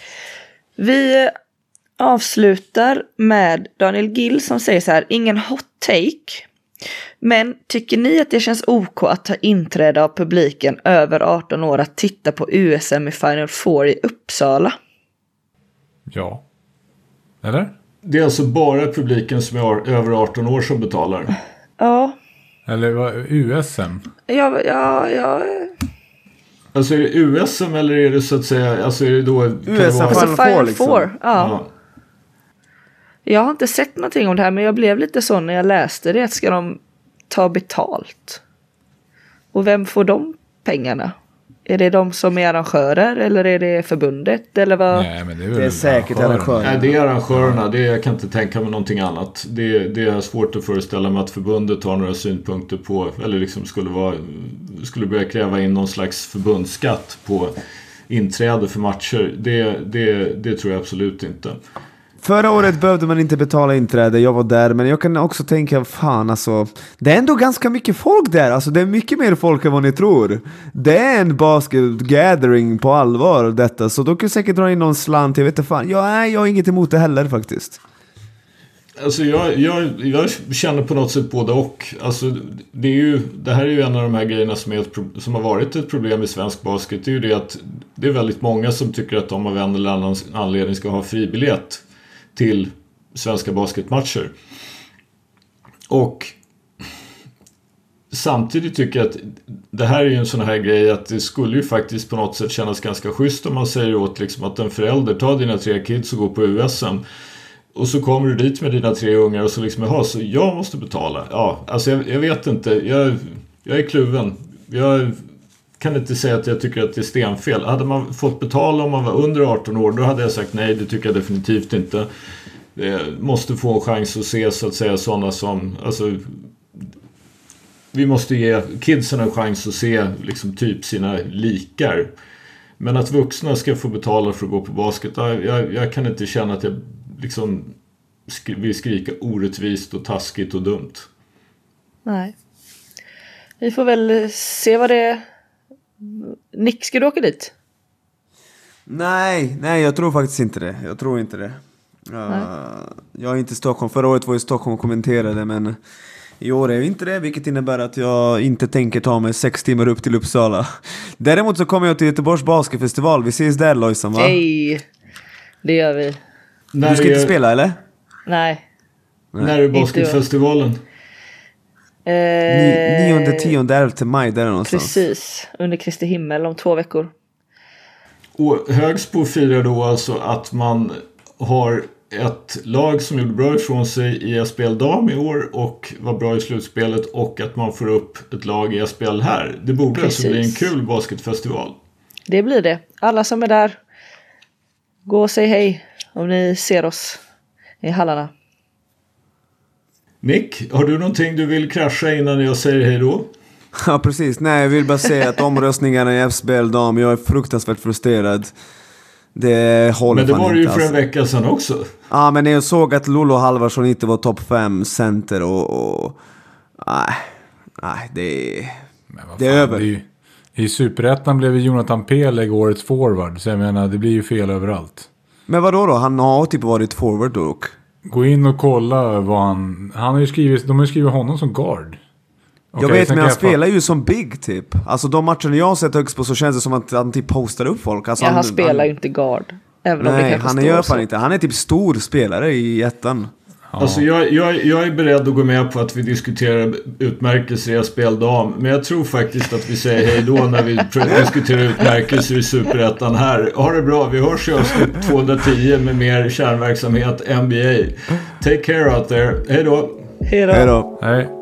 Vi avslutar med Daniel Gill som säger så här: ingen hot take. Men tycker ni att det känns OK att ta inträde av publiken över arton år att titta på U S M i Final Four i Uppsala? Ja. Eller? Det är alltså bara publiken som är över arton år som betalar. Ja. Eller vad, U S M? Ja, ja, ja. Alltså är det U S M eller är det så att säga, alltså är det då U S M alltså Final Four liksom? Four, ja. Ja. Jag har inte sett någonting om det här, men jag blev lite så när jag läste det. Ska de ta betalt? Och vem får de pengarna? Är det de som är arrangörer eller är det förbundet? Eller vad? Nej, men det är, väl det är säkert arrangörer. Nej, det är arrangörerna. Det är, jag kan inte tänka mig någonting annat. Det, det är svårt att föreställa mig att förbundet har några synpunkter på, eller liksom skulle, vara, skulle börja kräva in någon slags förbundsskatt på inträde för matcher. Det, det, det tror jag absolut inte. Förra året behövde man inte betala inträde, jag var där, men jag kan också tänka, fan alltså, det är ändå ganska mycket folk där, alltså det är mycket mer folk än vad ni tror. Det är en basket gathering på allvar detta, så då kan säkert dra in någon slant, jag vet inte fan, jag, nej, jag har inget emot det heller faktiskt. Alltså jag, jag, jag känner på något sätt både och. Alltså det, är ju, det här är ju en av de här grejerna som, är ett, som har varit ett problem i svensk basket. Det är ju det att det är väldigt många som tycker att de av en eller annan anledning ska ha fribiljett till svenska basketmatcher. Och samtidigt tycker jag att det här är ju en sån här grej att det skulle ju faktiskt på något sätt kännas ganska schysst om man säger åt liksom att en förälder tar dina tre kids och går på U S M. Och så kommer du dit med dina tre ungar och så liksom, jaha, så jag måste betala. Ja, alltså jag, jag vet inte. Jag, jag är kluven. Jag kan inte säga att jag tycker att det är stenfel. Hade man fått betala om man var under arton år, då hade jag sagt nej, det tycker jag definitivt inte. Jag måste få en chans att se så att säga sådana som, alltså vi måste ge kidsen en chans att se liksom typ sina likar. Men att vuxna ska få betala för att gå på basket, jag, jag kan inte känna att jag liksom sk- vill skrika orättvist och taskigt och dumt. Nej. Vi får väl se vad det är. Nick, ska du åka dit? Nej, nej, jag tror faktiskt inte det. Jag tror inte det. Uh, jag är inte i Stockholm. Förra året var jag i Stockholm och kommenterade, men i år är jag inte det, vilket innebär att jag inte tänker ta mig sex timmar upp till Uppsala. Däremot så kommer jag till Göteborgs basketfestival. Vi ses där, Lojsan, va? Hej, det gör vi. Du ska inte spela, eller? Nej. När är basketfestivalen? Eh, nionde, tionde, elfte maj där någonstans. Precis, under Kristi himmel om två veckor. Och Högsbo firar då alltså att man har ett lag som gjorde bra ifrån sig i S B L dam i år och var bra i slutspelet, och att man får upp ett lag i S B L här. Det borde Precis. alltså bli en kul basketfestival. Det blir det. Alla som är där, gå och säg hej om ni ser oss i hallarna. Nick, har du någonting du vill krascha innan jag säger hej då? Ja, precis. Nej, jag vill bara säga att omröstningarna i S B L dam, jag är fruktansvärt frustrerad. Det håller Men det fan var det ju inte, för en alltså. vecka sedan också. Ja, men när jag såg att Lolo Halvarsson inte var topp fem center och... och nej, nej, det är... Men vad Det är fan, över. det är ju, i Superettan blev Jonathan Peleg årets forward. Så jag menar, det blir ju fel överallt. Men vadå då? Han har typ varit forward då. Gå in och kolla vad han... Han har ju skrivit... De har ju skrivit honom som guard. Jag Okej, vet, sen men kan han jag spelar ju som big typ. Alltså de matcherna jag har sett högst på så känns det som att han typ postar upp folk. Alltså, Ja, han spelar ju inte guard. Även om det Nej, kanske han står gör så. fan inte. Han är typ stor spelare i ettan. Ja. Alltså jag, jag, jag är beredd att gå med på att vi diskuterar utmärkelser i S B L dam. Men jag tror faktiskt att vi säger hej då när vi diskuterar utmärkelser i Superettan här. Ha det bra, vi hörs i avsnitt tvåhundratio med mer kärnverksamhet N B A. Take care out there. Hej då! Hej då. Hej då. Nej.